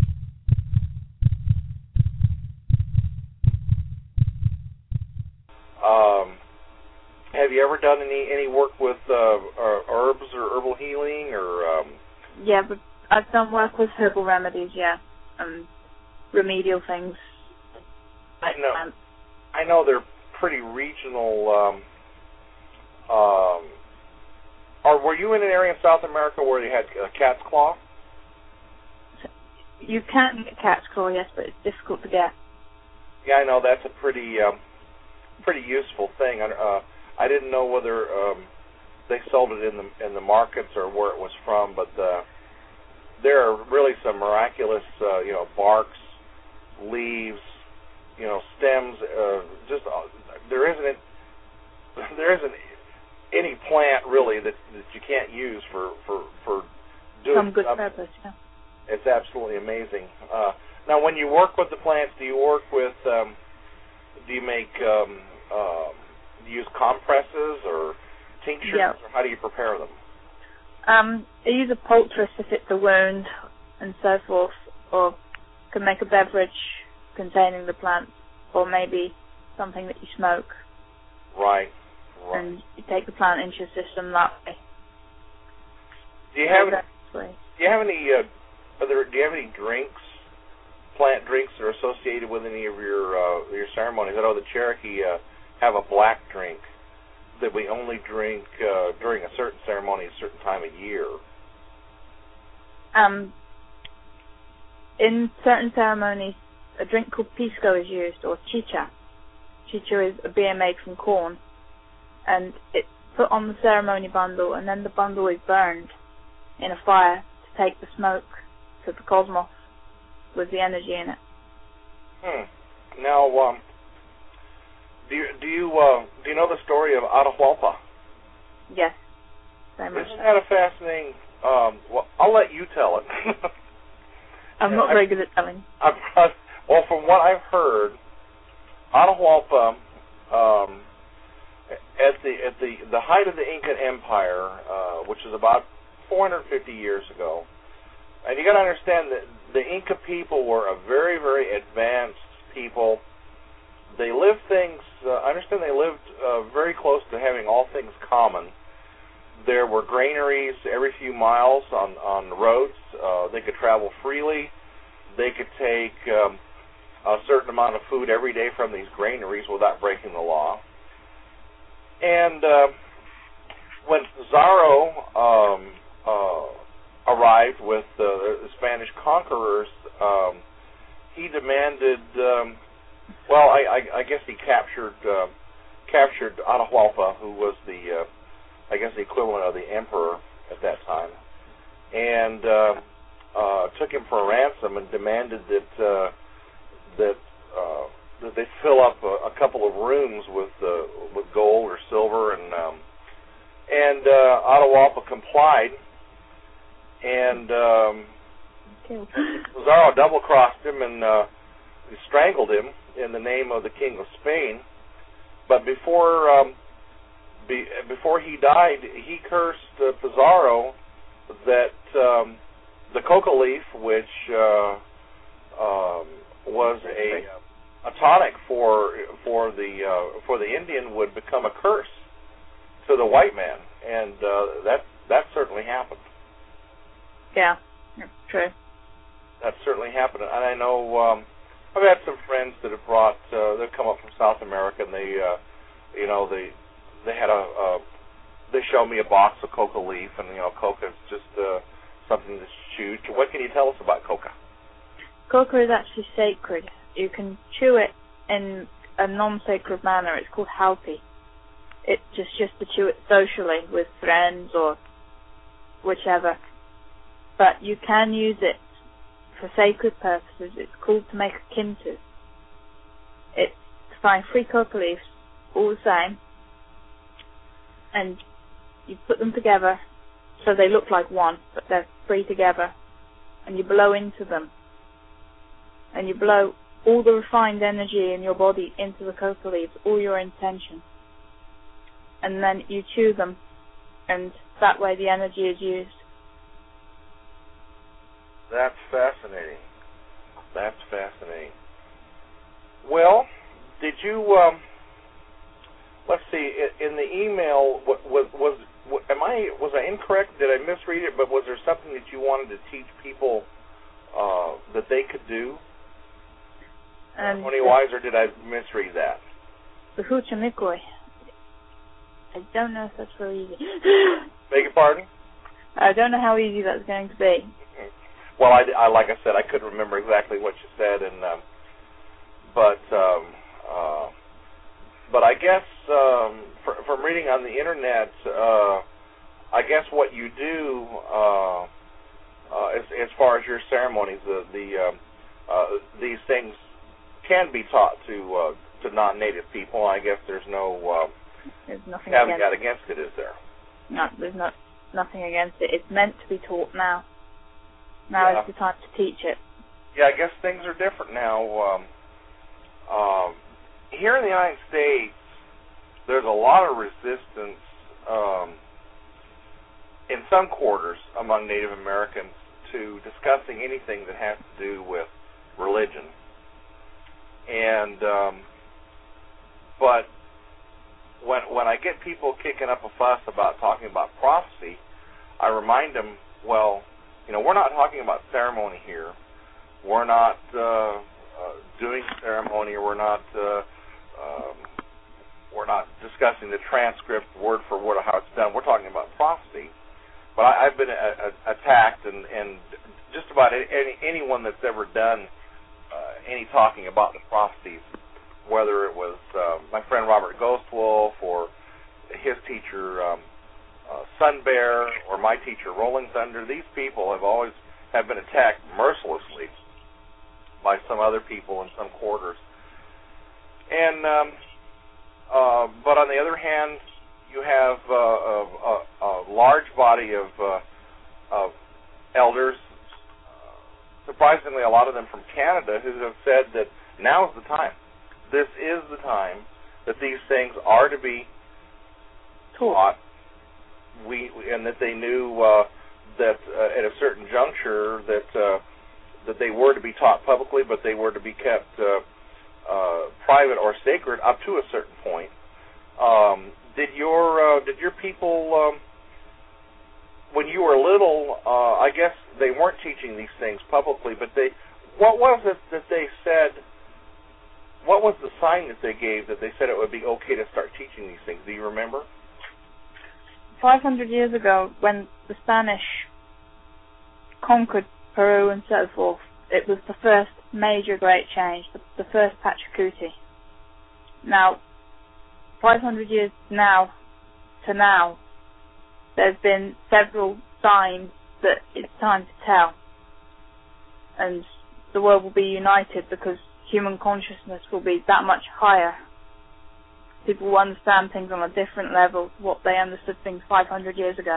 Um, have you ever done any, any work with uh, uh, herbs or herbal healing? or? Um... Yeah, but I've done work with herbal remedies, yeah, and remedial things. I know. Um, I know they're pretty regional. Um, um, or were you in an area in South America where they had uh, cat's claw? You can get cat's claw, yes, but it's difficult to get. Yeah, I know. That's a pretty, um, pretty useful thing. Uh, I didn't know whether um, they sold it in the in the markets or where it was from, but uh, there are really some miraculous, uh, you know, barks, leaves, you know, stems. Uh, just uh, there isn't there isn't any plant really that, that you can't use for for for doing some good something. purpose. Yeah. It's absolutely amazing. Uh, now, when you work with the plants, do you work with? Um, do you make? Um, uh, do you use compresses or tinctures, yeah. or how do you prepare them? Um, I use a poultice if it's a wound and so forth, or can make a beverage containing the plant, or maybe something that you smoke. Right. Right. And you take the plant into your system that way. Do you have exactly. any, do you have any uh, other do you have any drinks, plant drinks that are associated with any of your uh, your ceremonies? I know the Cherokee uh, have a black drink that we only drink uh, during a certain ceremony, a certain time of year. Um, in certain ceremonies, a drink called pisco is used, or chicha. Chicha is a beer made from corn, and it's put on the ceremony bundle, and then the bundle is burned in a fire to take the smoke to the cosmos with the energy in it. Hmm. Now, um, do you do you uh, do you know the story of Atahualpa? Yes. Very much. Isn't that a fascinating? Um, well, I'll let you tell it. I'm not I, very good at telling. I've, well, from what I've heard, Atahualpa, um, at the at the the height of the Incan Empire, uh, which is about four hundred fifty years ago, and you got to understand that the Inca people were a very, very advanced people. They lived things. Uh, I understand they lived uh, very close to having all things common. There were granaries every few miles on on the roads. Uh, they could travel freely. They could take um, a certain amount of food every day from these granaries without breaking the law. And uh, when Pizarro um, uh, arrived with uh, the Spanish conquerors, um, he demanded. Um, well, I, I, I guess he captured uh, captured Atahualpa, who was the uh, I guess the equivalent of the emperor at that time, and uh, uh, took him for a ransom and demanded that uh, that uh, that they fill up a, a couple of rooms with uh, with gold or silver, and um, and uh, Atahualpa complied, and um, Pizarro double crossed him and uh, strangled him in the name of the King of Spain, but before. Um, Be, before he died, he cursed uh, Pizarro that um, the coca leaf, which uh, um, was a a tonic for for the uh, for the Indian, would become a curse to the white man, and uh, that that certainly happened. Yeah, true. That certainly happened, and I know um, I've had some friends that have brought uh, they've come up from South America, and they uh, you know they. They had a, uh, they showed me a box of coca leaf, and you know, coca is just uh, something that's chewed. What can you tell us about coca? Coca is actually sacred. You can chew it in a non-sacred manner. It's called halpi. It's just just to chew it socially with friends or whichever. But you can use it for sacred purposes. It's called to make a kintu. It's to find three coca leaves, all the same. And you put them together so they look like one, but they're three together. And you blow into them. And you blow all the refined energy in your body into the coca leaves, all your intention. And then you chew them, and that way the energy is used. That's fascinating. That's fascinating. Well, did you... Um Let's see. In the email, was was am I was I incorrect? Did I misread it? But was there something that you wanted to teach people uh, that they could do, um, ceremony-wise, or did I misread that? The Huchamikoi. I don't know if that's very easy. Beg your pardon? I don't know how easy that's going to be. Well, I, I like I said, I couldn't remember exactly what you said, and um, but. Um, uh, But I guess um, for, from reading on the internet, uh, I guess what you do uh, uh, as, as far as your ceremonies, the, the uh, uh, these things can be taught to uh, to non-native people. I guess there's no uh, there's nothing haven't against got against it, is there? No, there's not nothing against it. It's meant to be taught now. Now yeah. is the time to teach it. Yeah, I guess things are different now. Um, um, Here in the United States, there's a lot of resistance um, in some quarters among Native Americans to discussing anything that has to do with religion. And um, but when when I get people kicking up a fuss about talking about prophecy, I remind them, well, you know, we're not talking about ceremony here. We're not uh, uh, doing ceremony, or we're not. Uh, Um, we're not discussing the transcript word for word of how it's done. We're talking about prophecy. But I, I've been a, a, attacked, and, and just about any, anyone that's ever done uh, any talking about the prophecies, whether it was uh, my friend Robert Ghostwolf or his teacher um, uh, Sun Bear or my teacher Rolling Thunder, these people have always have been attacked mercilessly by some other people in some quarters. And um, uh, but on the other hand, you have uh, a, a, a large body of, uh, of elders, uh, surprisingly a lot of them from Canada, who have said that now is the time. This is the time that these things are to be taught, we and that they knew uh, that uh, at a certain juncture that uh, that they were to be taught publicly, but they were to be kept uh, uh, private or sacred up to a certain point. Um, did your uh, did your people um, when you were little? Uh, I guess they weren't teaching these things publicly, but they. What was it that they said? What was the sign that they gave that they said it would be okay to start teaching these things? Do you remember? five hundred years ago, when the Spanish conquered Peru and so forth, it was the first major great change, the, the first Pachacuti. Now, five hundred years now to now, there's been several signs that it's time to tell. And the world will be united because human consciousness will be that much higher. People will understand things on a different level to what they understood things five hundred years ago.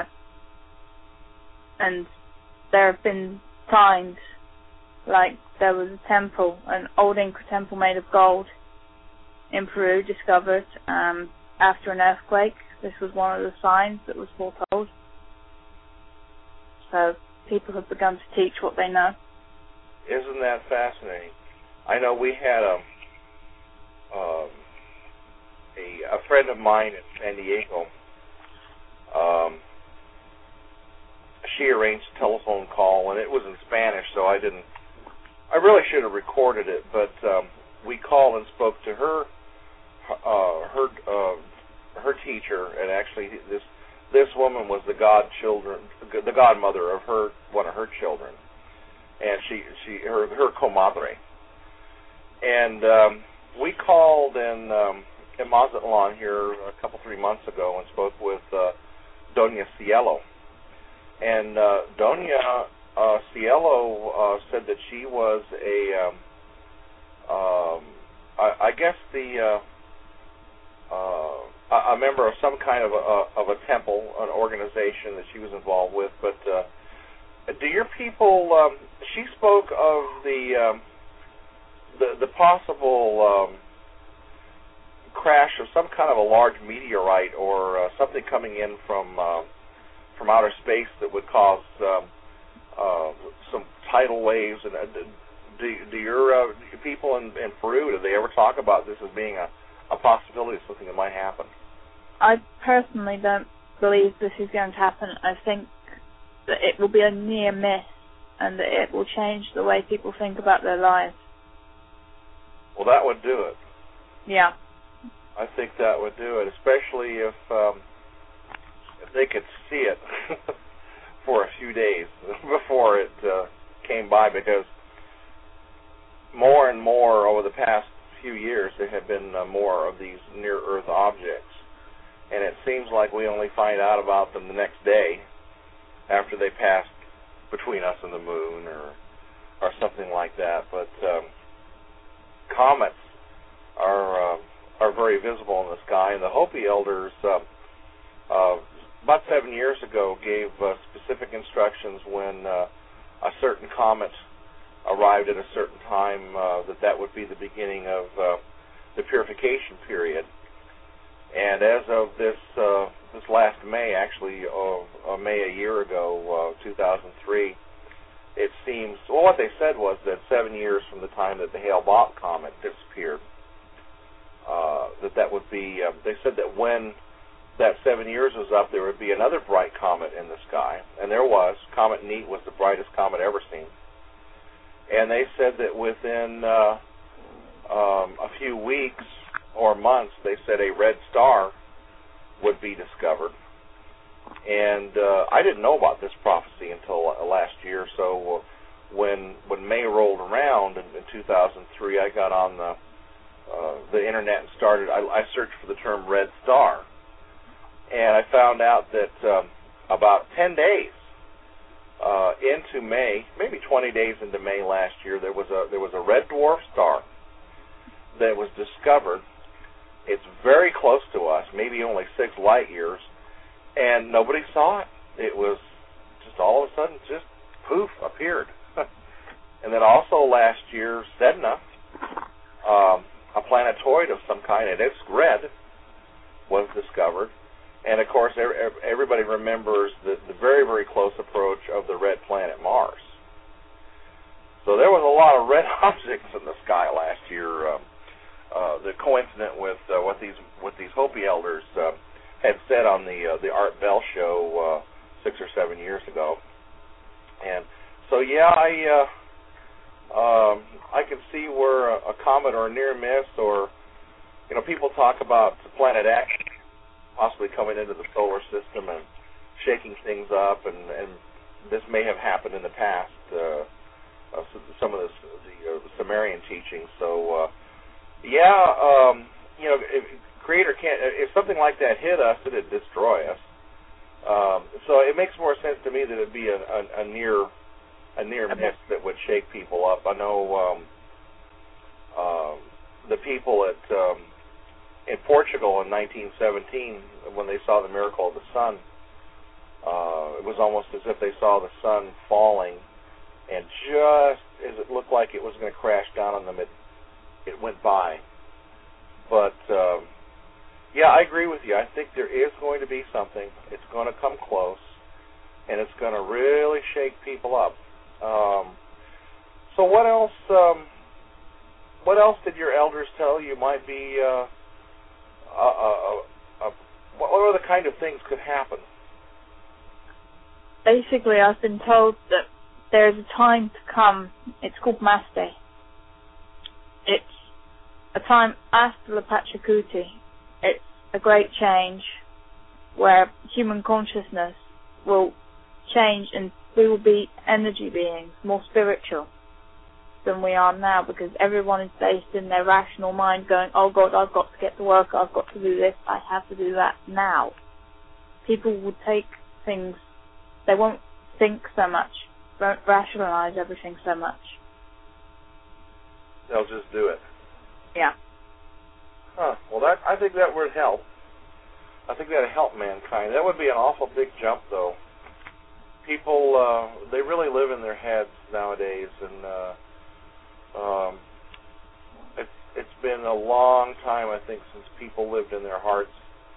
And there have been signs, like there was a temple, an old Inca temple made of gold in Peru, discovered um, after an earthquake. This was one of the signs that was foretold. So people have begun to teach what they know. Isn't that fascinating? I know we had a um, a, a friend of mine in San Diego. Um, she arranged a telephone call, and it was in Spanish, so I didn't. I really should have recorded it, but um, we called and spoke to her, uh, her, uh, her teacher, and actually this this woman was the godchildren, the godmother of her one of her children. And she, she, her, her comadre, and um, we called in um, in Mazatlan here a couple three months ago and spoke with uh, Doña Cielo, and uh, Doña uh, Cielo uh, said that she was a, um, um, I, I guess the uh, uh, a member of some kind of a, of a temple, an organization that she was involved with, but. Uh, Do your people? Um, she spoke of the um, the, the possible um, crash of some kind of a large meteorite or uh, something coming in from uh, from outer space that would cause um, uh, some tidal waves. And uh, do, do your uh, people in, in Peru, do they ever talk about this as being a, a possibility of something that might happen? I personally don't believe this is going to happen. I think that it will be a near miss and that it will change the way people think about their lives. Well, that would do it. Yeah. I think that would do it, especially if um, if they could see it for a few days before it uh, came by, because more and more over the past few years there have been uh, more of these near-Earth objects, and it seems like we only find out about them the next day after they passed between us and the moon or or something like that. But um, comets are uh, are very visible in the sky, and the Hopi elders uh, uh, about seven years ago gave uh, specific instructions when uh, a certain comet arrived at a certain time uh, that that would be the beginning of uh, the purification period. And as of this uh, this last May, actually, uh, uh, May a year ago, uh, two thousand three, it seems, well, what they said was that seven years from the time that the Hale-Bopp comet disappeared, uh, that that would be, uh, they said that when that seven years was up, there would be another bright comet in the sky, and there was. Comet Neat was the brightest comet ever seen. And they said that within uh, um, a few weeks or months, they said a red star would be discovered. And uh, I didn't know about this prophecy until uh, last year. So uh, when when May rolled around in, in two thousand three, I got on the uh, the internet and started. I, I searched for the term red star, and I found out that um, about ten days uh, into May, maybe twenty days into May last year, there was a there was a red dwarf star that was discovered. It's very close to us, maybe only six light years, and nobody saw it. It was just all of a sudden just poof, appeared. And then also last year, Sedna, um, a planetoid of some kind, and it's red, was discovered. And, of course, everybody remembers the, the very, very close approach of the red planet Mars. So there was a lot of red objects in the sky last year, uh, uh, the coincident with uh, what these what these Hopi elders uh, had said on the uh, the Art Bell show uh, six or seven years ago. And so, yeah, I uh, um, I can see where a, a comet or a near miss, or you know, people talk about Planet X possibly coming into the solar system and shaking things up, and, and this may have happened in the past. Uh, uh, some of the the, uh, the Sumerian teachings. So, uh, yeah, um, you know, if Creator can't. If something like that hit us, it'd destroy us. Um, so it makes more sense to me that it'd be a, a, a near a near miss that would shake people up. I know um, um, the people at um, in Portugal in nineteen seventeen, when they saw the miracle of the sun, uh, it was almost as if they saw the sun falling, and just as it looked like it was going to crash down on them, it it went by. But um, yeah, I agree with you. I think there is going to be something. It's going to come close, and it's going to really shake people up. Um, so what else? Um, what else did your elders tell you might be? Uh, uh, uh, uh, what other kind of things could happen? Basically, I've been told that there's a time to come. It's called Maste. It's a time after the Pachacuti. It's a great change where human consciousness will change and we will be energy beings, more spiritual than we are now, because everyone is based in their rational mind going, oh God, I've got to get to work, I've got to do this, I have to do that now. People will take things, they won't think so much, won't rationalize everything so much. They'll just do it. Yeah. Huh. Well, that I think that would help. I think that would help mankind. That would be an awful big jump, though. People, uh, they really live in their heads nowadays, and uh, um, it's, it's been a long time, I think, since people lived in their hearts.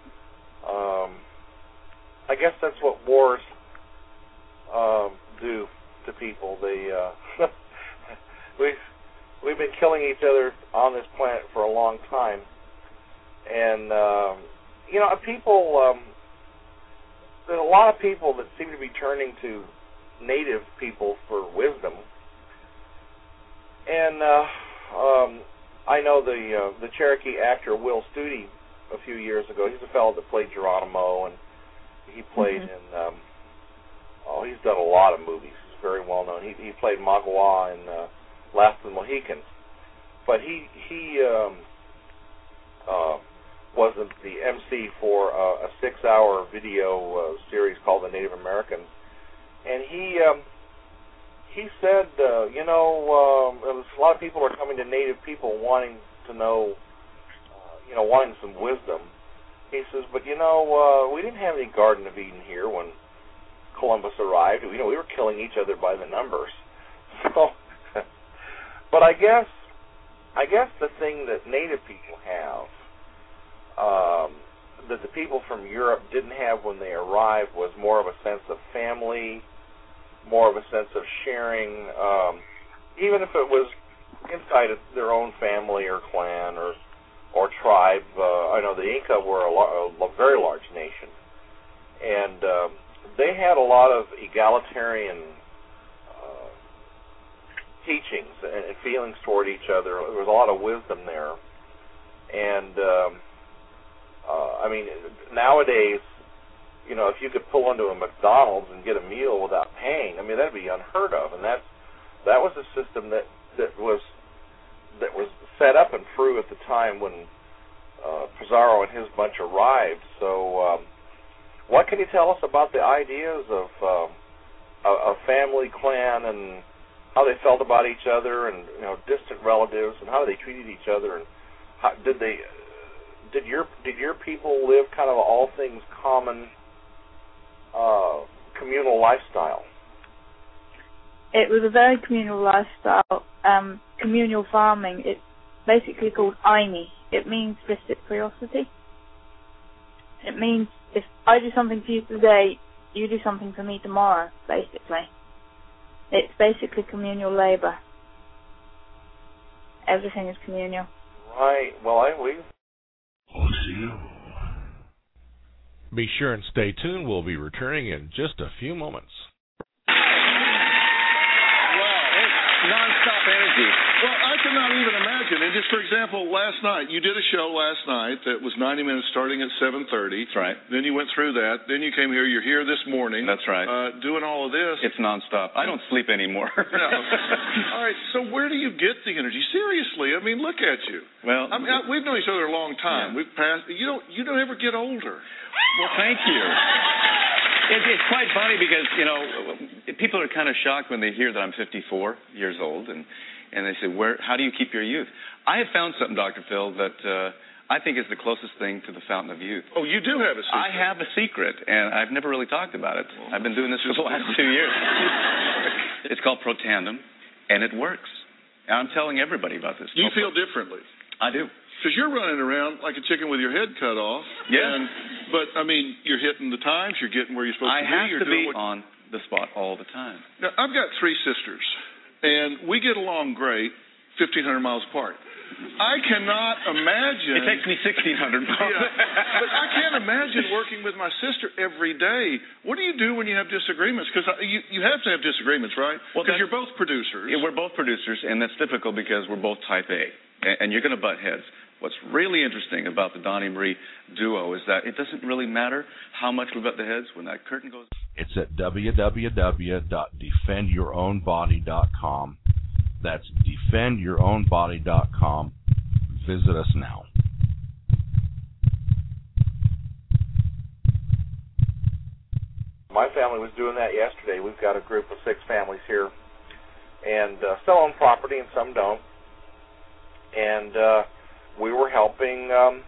Um, I guess that's what wars um, do to people. They uh, we've we've been killing each other on this planet for a long time, and um, you know, people. Um, There's a lot of people that seem to be turning to native people for wisdom, and uh, um, I know the uh, the Cherokee actor Will Studi a few years ago. He's a fellow that played Geronimo, and he played mm-hmm. in. Um, oh, he's done a lot of movies. He's very well known. He he played Magua in uh, Last of the Mohicans, but he he. Um, uh, wasn't the M C for uh, a six-hour video uh, series called The Native Americans, and he um, he said, uh, you know, um, a lot of people are coming to Native people wanting to know, uh, you know, wanting some wisdom. He says, but you know, uh, we didn't have any Garden of Eden here when Columbus arrived. You know, we were killing each other by the numbers. So, but I guess, I guess the thing that Native people have. Um, that the people from Europe didn't have when they arrived was more of a sense of family, more of a sense of sharing, um, even if it was inside of their own family or clan or or tribe. Uh, I know the Inca were a, lo- a very large nation, and um, they had a lot of egalitarian uh, teachings and, and feelings toward each other. There was a lot of wisdom there, and um, Uh, I mean, nowadays, you know, if you could pull into a McDonald's and get a meal without paying, I mean, that'd be unheard of. And that's that was a system that, that was that was set up in Peru at the time when uh, Pizarro and his bunch arrived. So, um, what can you tell us about the ideas of uh, a, a family clan and how they felt about each other, and you know, distant relatives, and how they treated each other, and how, did they? Did your did your people live kind of an all things common uh, communal lifestyle? It was a very communal lifestyle, um, communal farming. It's basically called Aini. It means reciprocity. It means if I do something for you today, you do something for me tomorrow, basically. It's basically communal labor. Everything is communal. Right. Well, I believe. Be sure and stay tuned. We'll be returning in just a few moments. Non-stop energy. Well, I cannot even imagine. And just for example, last night, you did a show last night that was ninety minutes starting at seven thirty. That's right. Then you went through that. Then you came here. You're here this morning. That's right. Uh, doing all of this. It's non-stop. I don't sleep anymore. No. All right. So where do you get the energy? Seriously. I mean, look at you. Well, I mean, I, we've known each other a long time. Yeah. We've passed. You don't. You don't ever get older. Well, thank you. It, it's quite funny because, you know, people are kind of shocked when they hear that I'm fifty-four years old, and, and they say, "Where? How do you keep your youth?" I have found something, Doctor Phil, that uh, I think is the closest thing to the fountain of youth. Oh, you do have a secret. I have a secret, and I've never really talked about it. I've been doing this for the last two years. It's called Protandim, and it works. And I'm telling everybody about this. Do you feel differently? I do. Because you're running around like a chicken with your head cut off. Yeah. And, but, I mean, you're hitting the times. You're getting where you're supposed I to be. have You're to be doing what... on the spot all the time. Now, I've got three sisters, and we get along great, fifteen hundred miles apart. I cannot imagine... It takes me sixteen hundred miles. Yeah, but I can't imagine working with my sister every day. What do you do when you have disagreements? Because you, you have to have disagreements, right? Because Well, you're both producers. Yeah, we're both producers, and that's difficult because we're both type A, and, and you're going to butt heads. What's really interesting about the Donnie Marie duo is that it doesn't really matter how much we butt the heads when that curtain goes. It's at w w w dot defend your own body dot com. That's defend your own body dot com. Visit us now. My family was doing that yesterday. We've got a group of six families here, and uh, some own property and some don't. And uh, we were helping um,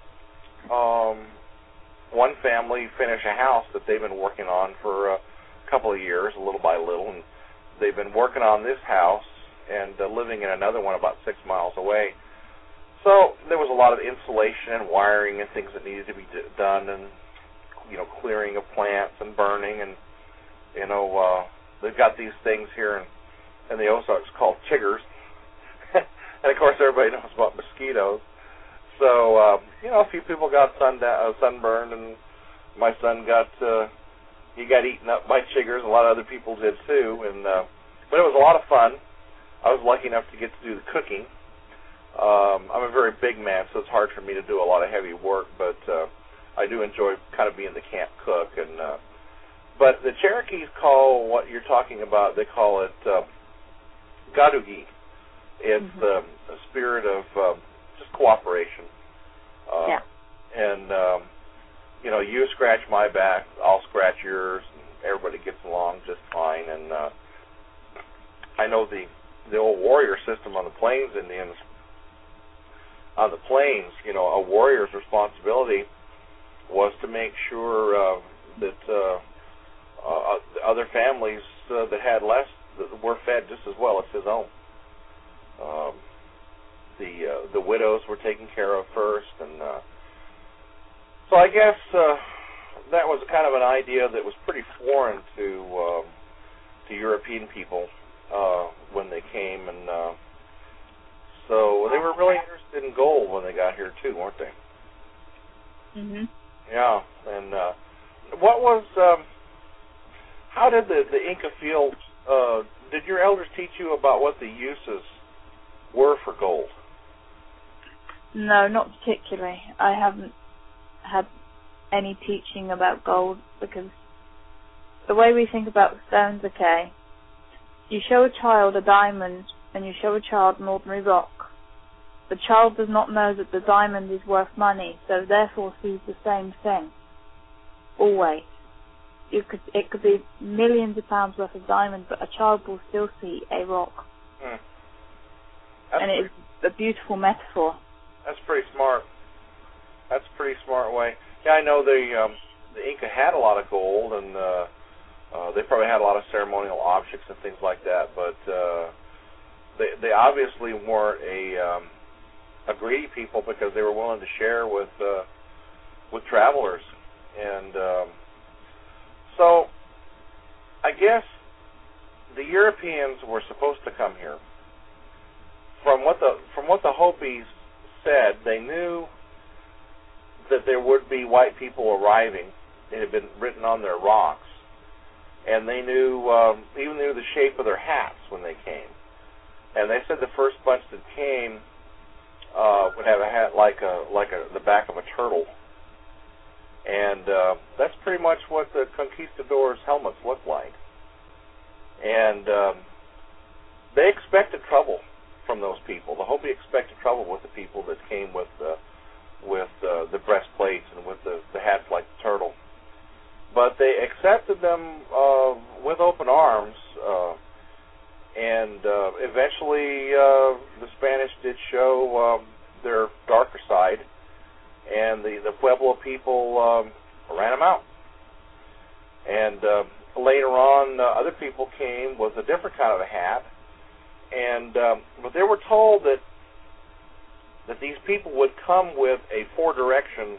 um, one family finish a house that they've been working on for a couple of years, little by little. And they've been working on this house and uh, living in another one about six miles away. So there was a lot of insulation and wiring and things that needed to be d- done, and you know, clearing of plants and burning, and you know, uh, they've got these things here in, in the Ozarks called chiggers, and of course everybody knows about mosquitoes. So uh, you know, a few people got sun uh, sunburned, and my son got uh, he got eaten up by chiggers. A lot of other people did too, and uh, but it was a lot of fun. I was lucky enough to get to do the cooking. Um, I'm a very big man, so it's hard for me to do a lot of heavy work, but uh, I do enjoy kind of being the camp cook. And uh, but the Cherokees call what you're talking about, they call it uh, gadugi. It's mm-hmm. uh, a spirit of uh, just cooperation. Uh, yeah. And, um, you know, you scratch my back, I'll scratch yours, and everybody gets along just fine. And uh, I know the, the old warrior system on the Plains Indians, on the plains, you know, a warrior's responsibility was to make sure uh, that uh, uh, other families uh, that had less that were fed just as well as his own. Um, the uh, the widows were taken care of first, and uh, so I guess uh, that was kind of an idea that was pretty foreign to uh, to European people uh, when they came, and uh, so they were really interested in gold when they got here too, weren't they? Mhm. Yeah, and uh, what was, um, how did the, the Inca feel, uh, did your elders teach you about what the uses were for gold? No, not particularly. I haven't had any teaching about gold, because the way we think about stones, okay, you show a child a diamond and you show a child an ordinary rock. The child does not know that the diamond is worth money, so therefore sees the same thing. Always. You could, it could be millions of pounds worth of diamond, but a child will still see a rock. Hmm. And it is a beautiful metaphor. That's pretty smart. That's a pretty smart way. Yeah, I know the um, the Inca had a lot of gold, and uh, uh, they probably had a lot of ceremonial objects and things like that, but uh, they they obviously weren't a um, a greedy people, because they were willing to share with uh, with travelers, And um, so I guess the Europeans were supposed to come here. From what the from what the Hopis said, they knew that there would be white people arriving. It had been written on their rocks, and they knew um, even knew the shape of their hats when they came. And they said the first bunch that came uh, would have a hat like a like a the back of a turtle, and uh, that's pretty much what the conquistadors' helmets looked like. And um, they expected trouble from those people. The Hopi expected trouble with the people that came with the with uh, the breastplates and with the, the hats like the turtle. But they accepted them uh, with open arms, uh, and uh, eventually uh, the Spanish did show um, their darker side, and the, the Pueblo people um, ran them out. And uh, later on, uh, other people came with a different kind of a hat, and um, but they were told that that these people would come with a four-direction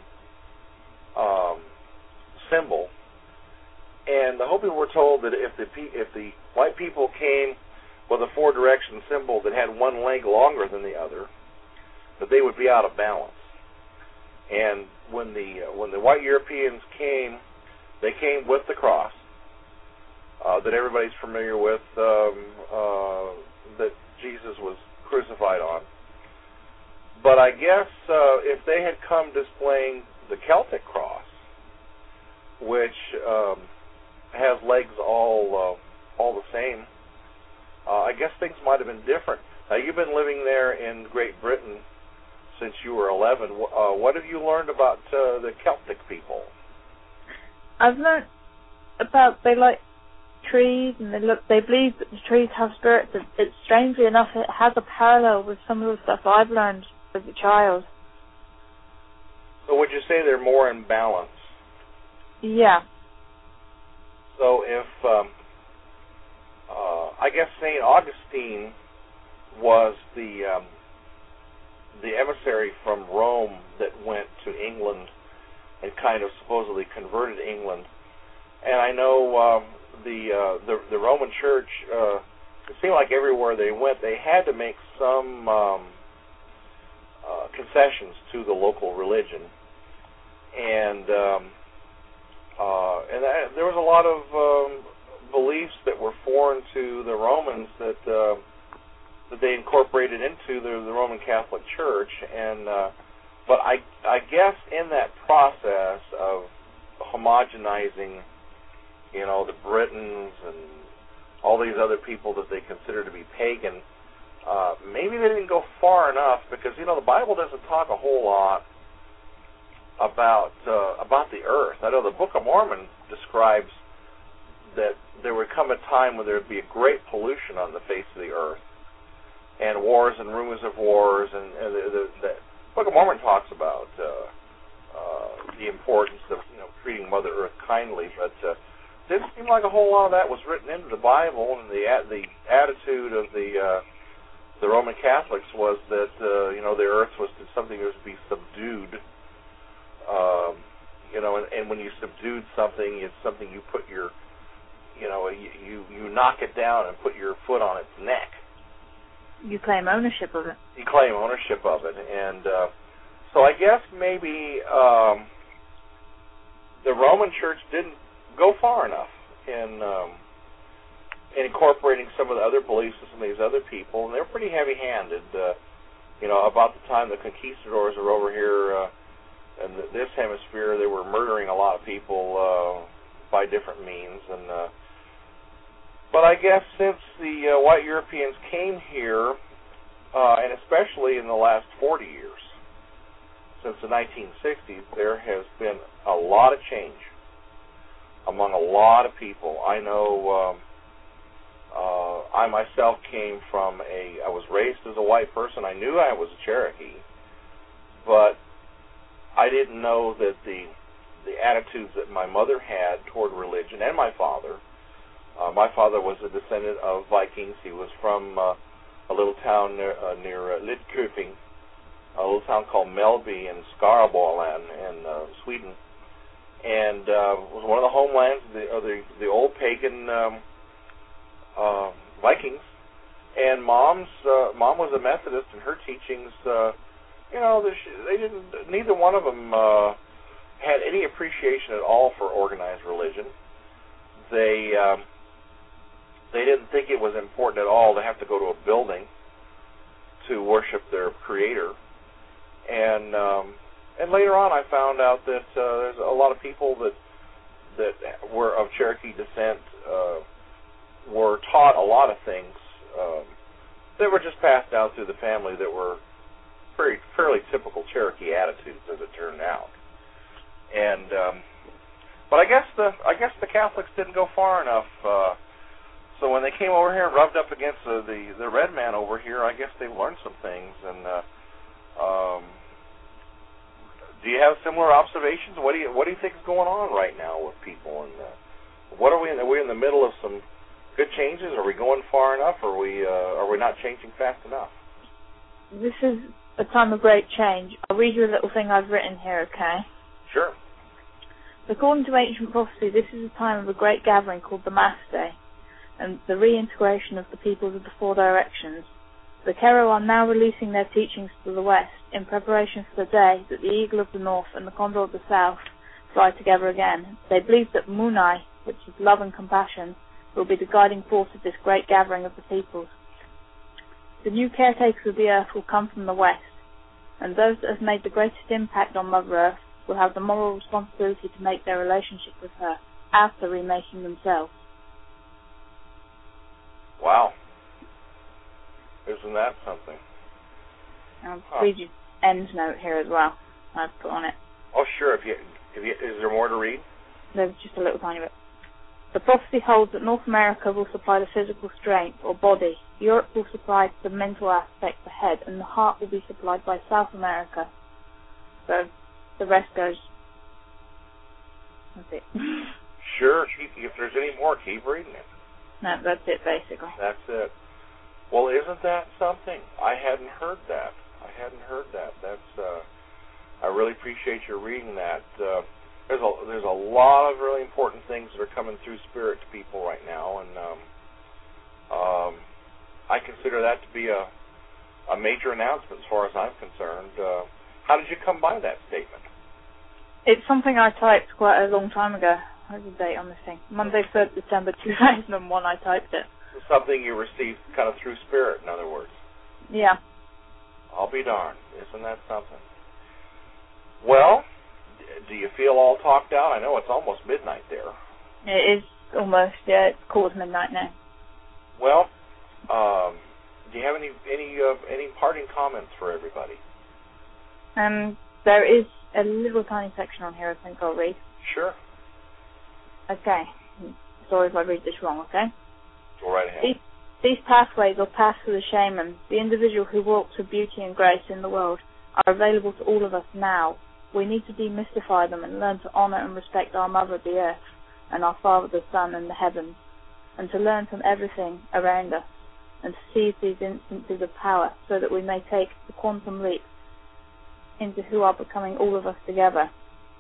um, symbol, and the Hopi were told that if the if the white people came with a four-direction symbol that had one leg longer than the other, that they would be out of balance. And when the uh, when the white Europeans came, they came with the cross uh, that everybody's familiar with, um, uh, that Jesus was crucified on. But I guess uh, if they had come displaying the Celtic cross, which um, has legs all uh, all the same, uh, I guess things might have been different. Now, you've been living there in Great Britain since you were eleven. Uh, what have you learned about uh, the Celtic people? I've learned about they like trees, and they look. They believe that the trees have spirits. It, it strangely enough, it has a parallel with some of the stuff I've learned as a child. So would you say they're more in balance? Yeah. So if um, uh, I guess Saint Augustine was the um, the emissary from Rome that went to England and kind of supposedly converted England. And I know um, the, uh, the the Roman Church, uh, it seemed like everywhere they went, they had to make some um, uh, concessions to the local religion. And um, uh, and that, there was a lot of um, beliefs that were foreign to the Romans that uh, that they incorporated into the, the Roman Catholic Church. And uh, but I I guess in that process of homogenizing, you know, the Britons and all these other people that they consider to be pagan, uh, maybe they didn't go far enough, because, you know, the Bible doesn't talk a whole lot about uh, about the earth. I know the Book of Mormon describes that there would come a time when there would be a great pollution on the face of the earth, and wars and rumors of wars, and, and the, the, the Book of Mormon talks about uh, uh, the importance of, you know, treating Mother Earth kindly, but uh, it didn't seem like a whole lot of that was written into the Bible. And the the attitude of the uh, the Roman Catholics was that uh, you know, the earth was something that was to be subdued. Um, you know, and, and when you subdued something, it's something you put your, you know, you, you you knock it down and put your foot on its neck. You claim ownership of it. You claim ownership of it, and uh, so I guess maybe um, the Roman Church didn't go far enough in um, in incorporating some of the other beliefs of some of these other people, and they're pretty heavy-handed. Uh, you know, about the time the conquistadors were over here uh, in this hemisphere, they were murdering a lot of people uh, by different means, and. Uh, But I guess since the uh, white Europeans came here, uh, and especially in the last forty years, since the nineteen sixties, there has been a lot of change among a lot of people. I know um, uh, I myself came from a, I was raised as a white person. I knew I was a Cherokee, but I didn't know that the the attitudes that my mother had toward religion, and my father. Uh, my father was a descendant of Vikings. He was from uh, a little town near, uh, near uh, Lidköping, a little town called Mellby in Skaraborg in uh, Sweden. and uh, was one of the homelands of the, of the, the old pagan um, uh, Vikings. And mom's uh, mom was a Methodist, and her teachings, uh, you know, they didn't. Neither one of them uh, had any appreciation at all for organized religion. They um, they didn't think it was important at all to have to go to a building to worship their Creator. And um, and later on, I found out that uh, there's a lot of people that that were of Cherokee descent uh, were taught a lot of things um, that were just passed down through the family that were very fairly typical Cherokee attitudes, as it turned out. And um, but I guess the I guess the Catholics didn't go far enough. Uh, so when they came over here and rubbed up against the, the the red man over here, I guess they learned some things. And uh, um, do you have similar observations? What do you what do you think is going on right now with people? And uh, what are we in? Are we in the middle of some good changes? Are we going far enough? Or are we uh, are we not changing fast enough? This is a time of great change. I'll read you a little thing I've written here, okay? Sure. According to ancient prophecy, this is a time of a great gathering called the Mass Day, and the reintegration of the peoples of the four directions. The Kero are now releasing their teachings to the west in preparation for the day that the eagle of the north and the condor of the south fly together again. They believe that Munai, which is love and compassion, will be the guiding force of this great gathering of the peoples. The new caretakers of the earth will come from the west, and those that have made the greatest impact on Mother Earth will have the moral responsibility to make their relationship with her after remaking themselves. Wow. Isn't that something? I'll huh. read you end note here as well. I've put on it. Oh, sure. If you, if you, is there more to read? There's just a little tiny bit. The prophecy holds that North America will supply the physical strength, or body. Europe will supply the mental aspect, the head, and the heart will be supplied by South America. So the rest goes. That's it. Sure. If there's any more, keep reading it. No, that's it, basically. That's it. Well, isn't that something? I hadn't heard that. I hadn't heard that. That's. Uh, I really appreciate your reading that. Uh, there's a there's a lot of really important things that are coming through spirit to people right now, and um, um, I consider that to be a a major announcement as far as I'm concerned. Uh, how did you come by that statement? It's something I typed quite a long time ago. What's the date on this thing? Monday, third December two thousand one. I typed it. Something you received kind of through spirit, in other words. Yeah. I'll be darned. Isn't that something? Well, do you feel all talked out? I know it's almost midnight there. It is almost, yeah, it's quarter to midnight now. Well, um, do you have any any uh, any parting comments for everybody? Um, there is a little tiny section on here I think I'll read. Sure. Okay. Sorry if I read this wrong, okay? Go right ahead. These, these pathways or paths for the shaman, the individual who walks with beauty and grace in the world, are available to all of us now. We need to demystify them and learn to honor and respect our Mother the Earth and our Father the Sun and the heavens, and to learn from everything around us and to seize these instances of power so that we may take the quantum leap into who are becoming all of us together.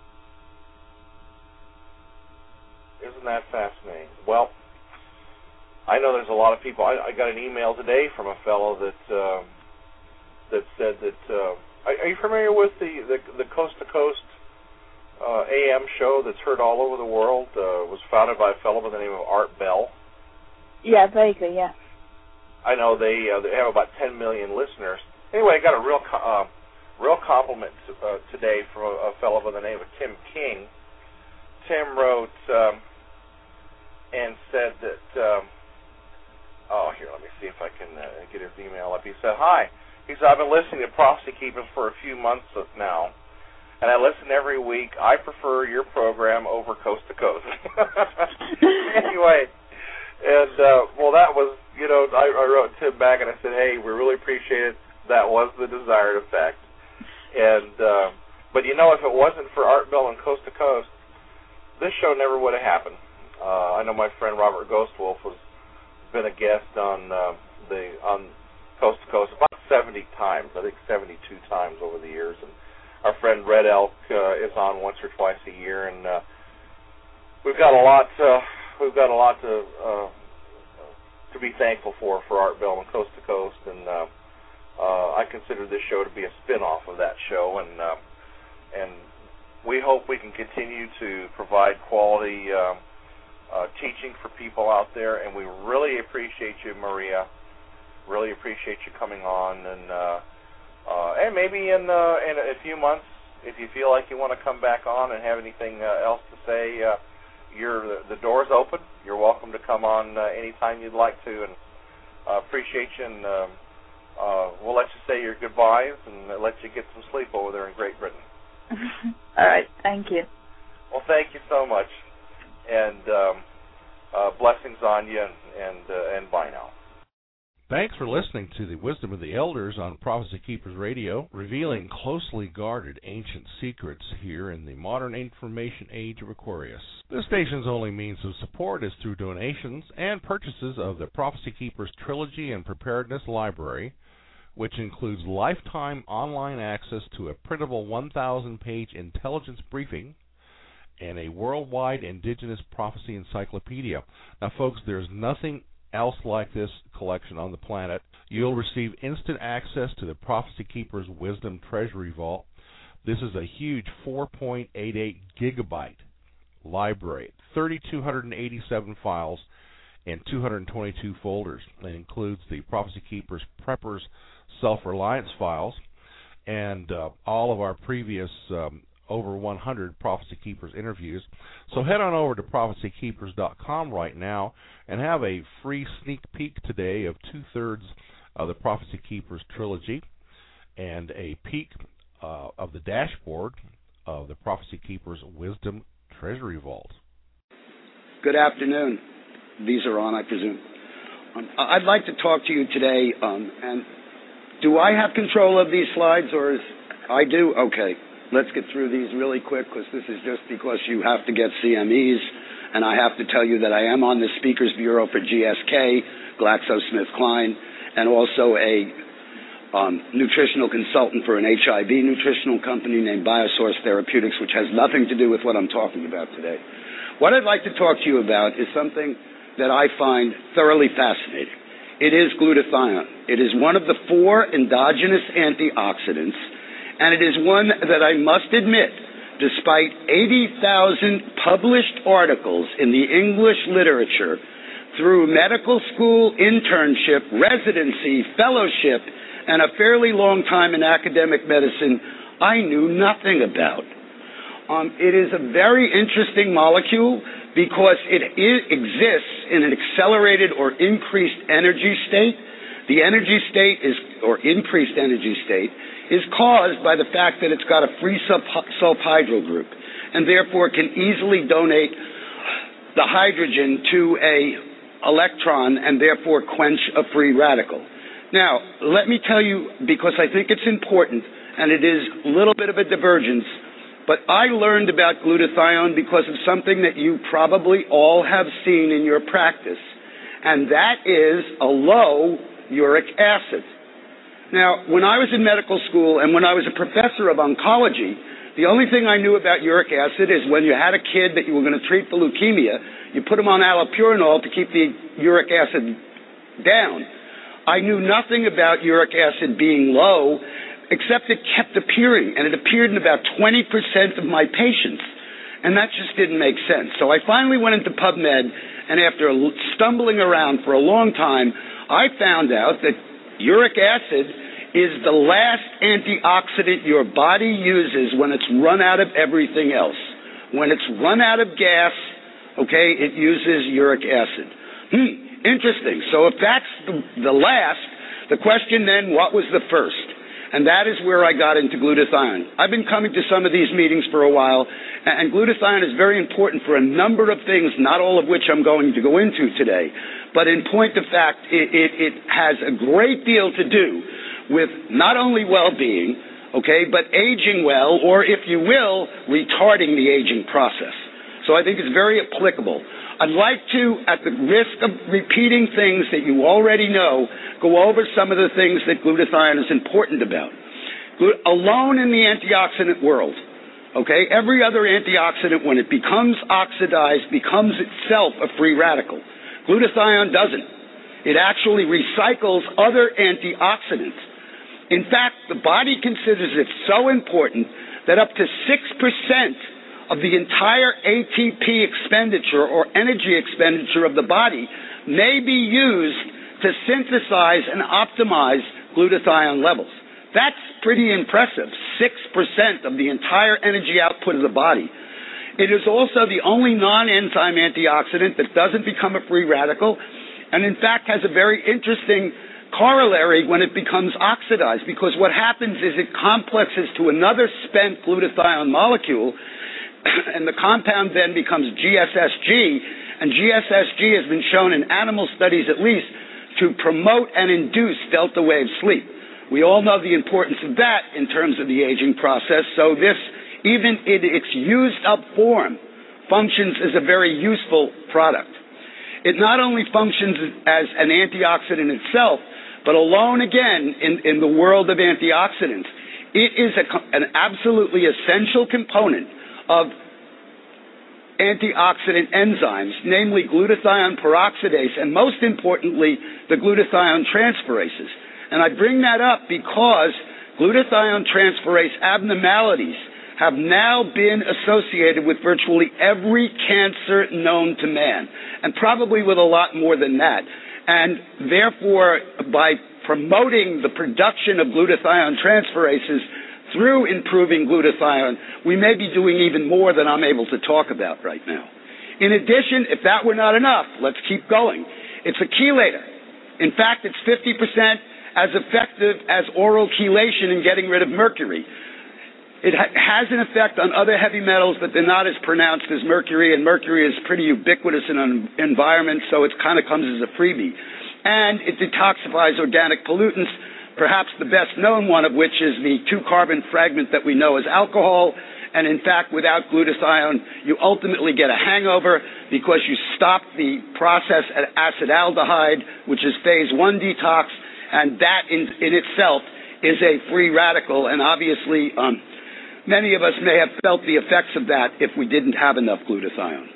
Isn't that fascinating? Well, I know there's a lot of people. I, I got an email today from a fellow that uh, that said that. Uh, are, are you familiar with the the, the Coast to Coast uh, A M show that's heard all over the world? Uh, was founded by a fellow by the name of Art Bell. Yeah, vaguely, yeah. I know they uh, they have about ten million listeners. Anyway, I got a real uh, real compliment to, uh, today from a, a fellow by the name of Tim King. Tim wrote um, and said that. Um, Oh, here, let me see if I can uh, get his email up. He said, hi. He said, I've been listening to Prophecy Keepers for a few months now, and I listen every week. I prefer your program over Coast to Coast. Anyway, and, uh, well, that was, you know, I, I wrote Tim back, and I said, hey, we really appreciate it. That was the desired effect. And, uh, but, you know, if it wasn't for Art Bell and Coast to Coast, this show never would have happened. Uh, I know my friend Robert Ghostwolf was been a guest on uh, the on Coast to Coast about seventy times, I think seventy-two times over the years, and our friend Red Elk uh, is on once or twice a year, and uh, we've got a lot. Uh, we've got a lot to uh, to be thankful for for Art Bellman, Coast to Coast, and uh, uh, I consider this show to be a spin-off of that show, and uh, and we hope we can continue to provide quality uh, uh, teaching for people out there, and we really appreciate you, Maria. Really appreciate you coming on, and uh, uh, and maybe in uh, in a few months, if you feel like you want to come back on and have anything uh, else to say, uh, you're the door's open. You're welcome to come on uh, anytime you'd like to, and uh, appreciate you. And um, uh, we'll let you say your goodbyes and let you get some sleep over there in Great Britain. All right, thank you. Well, thank you so much, and um, uh, blessings on you, and and, uh, and bye now. Thanks for listening to the Wisdom of the Elders on Prophecy Keepers Radio, revealing closely guarded ancient secrets here in the modern information age of Aquarius. This station's only means of support is through donations and purchases of the Prophecy Keepers Trilogy and Preparedness Library, which includes lifetime online access to a printable one thousand page intelligence briefing and a worldwide indigenous prophecy encyclopedia. Now, folks, there's nothing else like this collection on the planet. You'll receive instant access to the Prophecy Keepers Wisdom Treasury Vault. This is a huge four point eight eight gigabyte library, three thousand two hundred eighty-seven files, and two hundred twenty-two folders. It includes the Prophecy Keepers Preppers Self-Reliance files and uh, all of our previous um, over one hundred Prophecy Keepers interviews. So head on over to prophecy keepers dot com right now and have a free sneak peek today of two-thirds of the Prophecy Keepers trilogy and a peek uh, of the dashboard of the Prophecy Keepers Wisdom Treasury Vault. Good afternoon. These are on, I presume. Um, I'd like to talk to you today, um, and do I have control of these slides, or is I do? Okay. Let's get through these really quick, because this is just because you have to get C M Es, and I have to tell you that I am on the Speakers Bureau for G S K, GlaxoSmithKline, and also a um, nutritional consultant for an H I V nutritional company named Biosource Therapeutics, which has nothing to do with what I'm talking about today. What I'd like to talk to you about is something that I find thoroughly fascinating. It is glutathione. It is one of the four endogenous antioxidants, and it is one that I must admit, despite eighty thousand published articles in the English literature, through medical school, internship, residency, fellowship, and a fairly long time in academic medicine, I knew nothing about. Um, it is a very interesting molecule because it is, exists in an accelerated or increased energy state. The energy state is, or increased energy state, is caused by the fact that it's got a free sulfhydryl group, and therefore can easily donate the hydrogen to a electron and therefore quench a free radical. Now, let me tell you, because I think it's important, and it is a little bit of a divergence, but I learned about glutathione because of something that you probably all have seen in your practice, and that is a low uric acid. Now, when I was in medical school and when I was a professor of oncology, the only thing I knew about uric acid is when you had a kid that you were going to treat for leukemia, you put him on allopurinol to keep the uric acid down. I knew nothing about uric acid being low, except it kept appearing, and it appeared in about twenty percent of my patients, and that just didn't make sense. So I finally went into PubMed, and after stumbling around for a long time, I found out that uric acid is the last antioxidant your body uses when it's run out of everything else. When it's run out of gas, okay, it uses uric acid. Hmm, interesting. So if that's the, the last, the question then, what was the first? And that is where I got into glutathione. I've been coming to some of these meetings for a while, and glutathione is very important for a number of things, not all of which I'm going to go into today. But in point of fact, it, it, it has a great deal to do with not only well-being, okay, but aging well, or if you will, retarding the aging process. So I think it's very applicable. I'd like to, at the risk of repeating things that you already know, go over some of the things that glutathione is important about. alone in the antioxidant world. Okay, every other antioxidant, when it becomes oxidized, becomes itself a free radical. Glutathione doesn't. It actually recycles other antioxidants. In fact, the body considers it so important that up to six percent of the entire A T P expenditure or energy expenditure of the body may be used to synthesize and optimize glutathione levels. That's pretty impressive, six percent of the entire energy output of the body. It is also the only non-enzyme antioxidant that doesn't become a free radical, and in fact has a very interesting corollary when it becomes oxidized, because what happens is it complexes to another spent glutathione molecule, and the compound then becomes G S S G, and G S S G has been shown in animal studies at least to promote and induce delta wave sleep. We all know the importance of that in terms of the aging process, so this, even in its used up form, functions as a very useful product. It not only functions as an antioxidant itself, but alone again in, in the world of antioxidants, it is a, an absolutely essential component of antioxidant enzymes, namely glutathione peroxidase, and most importantly, the glutathione transferases. And I bring that up because glutathione transferase abnormalities have now been associated with virtually every cancer known to man, and probably with a lot more than that. And therefore, by promoting the production of glutathione transferases through improving glutathione, we may be doing even more than I'm able to talk about right now. In addition, if that were not enough, let's keep going. It's a chelator. In fact, it's fifty percent as effective as oral chelation in getting rid of mercury. It ha- has an effect on other heavy metals, but they're not as pronounced as mercury, and mercury is pretty ubiquitous in an environment, so it kind of comes as a freebie. And it detoxifies organic pollutants, perhaps the best known one of which is the two-carbon fragment that we know as alcohol. And in fact, without glutathione, you ultimately get a hangover because you stop the process at acetaldehyde, which is phase one detox, and that in, in itself is a free radical, and obviously um, many of us may have felt the effects of that if we didn't have enough glutathione.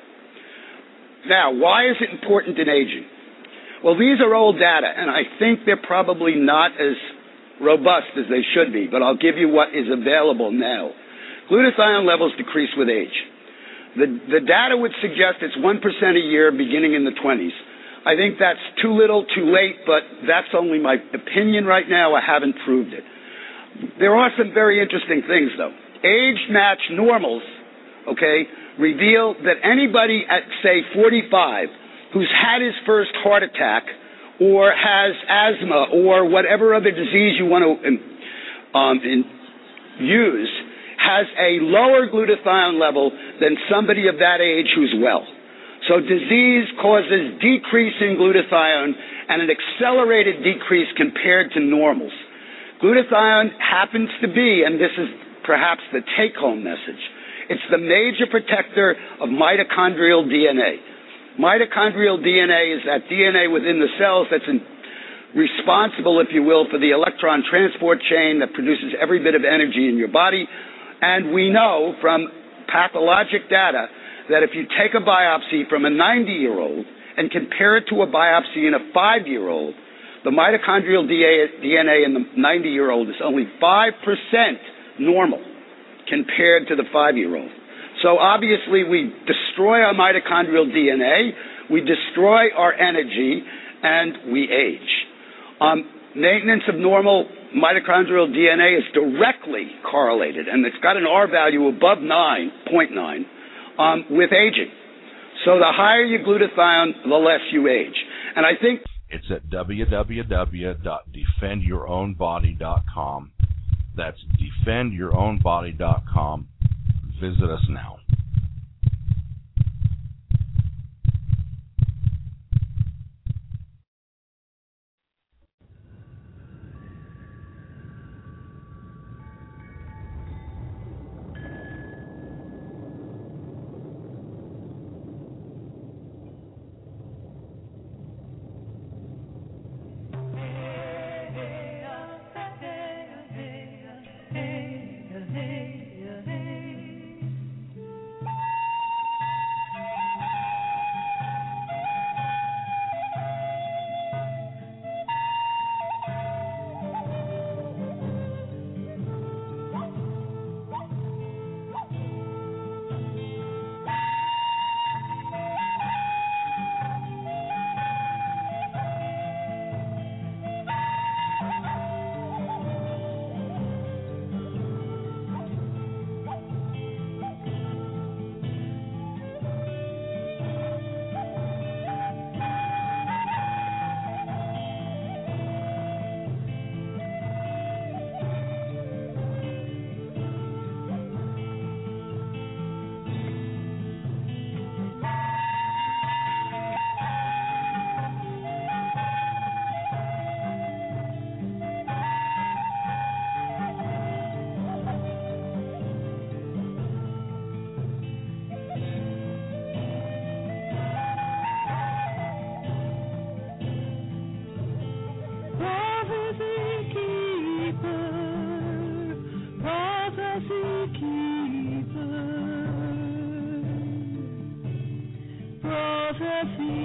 Now, why is it important in aging? Well, these are old data, and I think they're probably not as robust as they should be, but I'll give you what is available now. Glutathione levels decrease with age. The, the data would suggest it's one percent a year beginning in the twenties. I think that's too little, too late, but that's only my opinion right now. I haven't proved it. There are some very interesting things, though. Age-matched normals, okay, reveal that anybody at, say, forty-five who's had his first heart attack or has asthma or whatever other disease you want to um, in, use has a lower glutathione level than somebody of that age who's well. So disease causes decrease in glutathione and an accelerated decrease compared to normals. Glutathione happens to be, and this is perhaps the take-home message, it's the major protector of mitochondrial D N A. Mitochondrial D N A is that D N A within the cells that's in, responsible, if you will, for the electron transport chain that produces every bit of energy in your body. And we know from pathologic data that if you take a biopsy from a ninety-year-old and compare it to a biopsy in a five-year-old, the mitochondrial D N A in the ninety-year-old is only five percent normal compared to the five-year-old. So obviously we destroy our mitochondrial D N A, we destroy our energy, and we age. Um, maintenance of normal mitochondrial D N A is directly correlated, and it's got an R value above nine point nine. Um, with aging. So the higher your glutathione, the less you age. And I think it's at w w w dot defend your own body dot com. That's defend your own body dot com. Visit us now.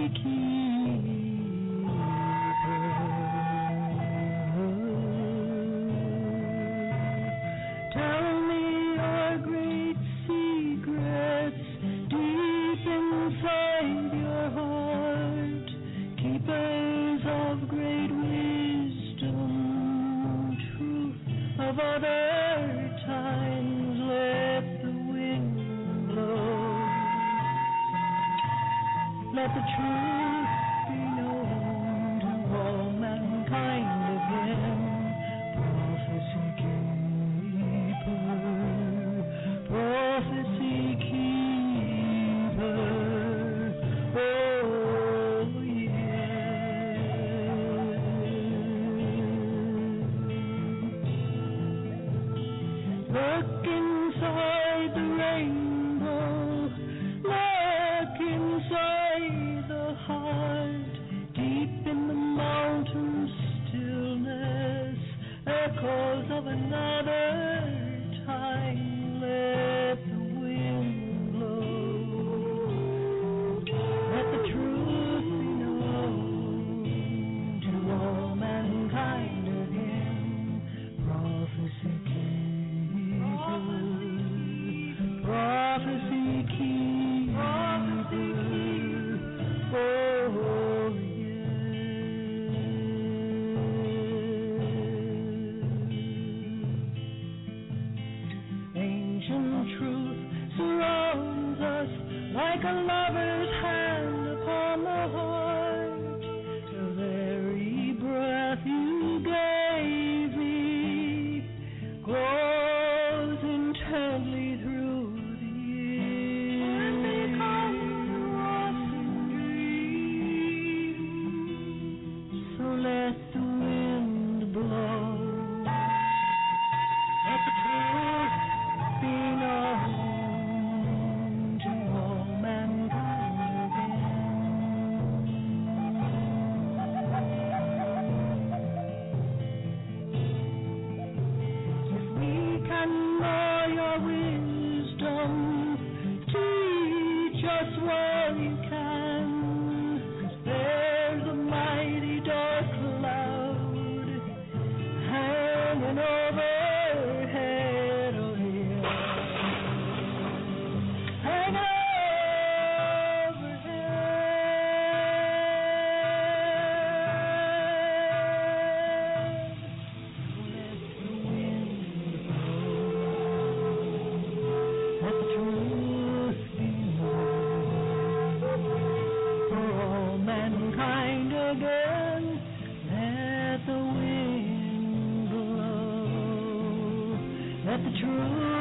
Let the truth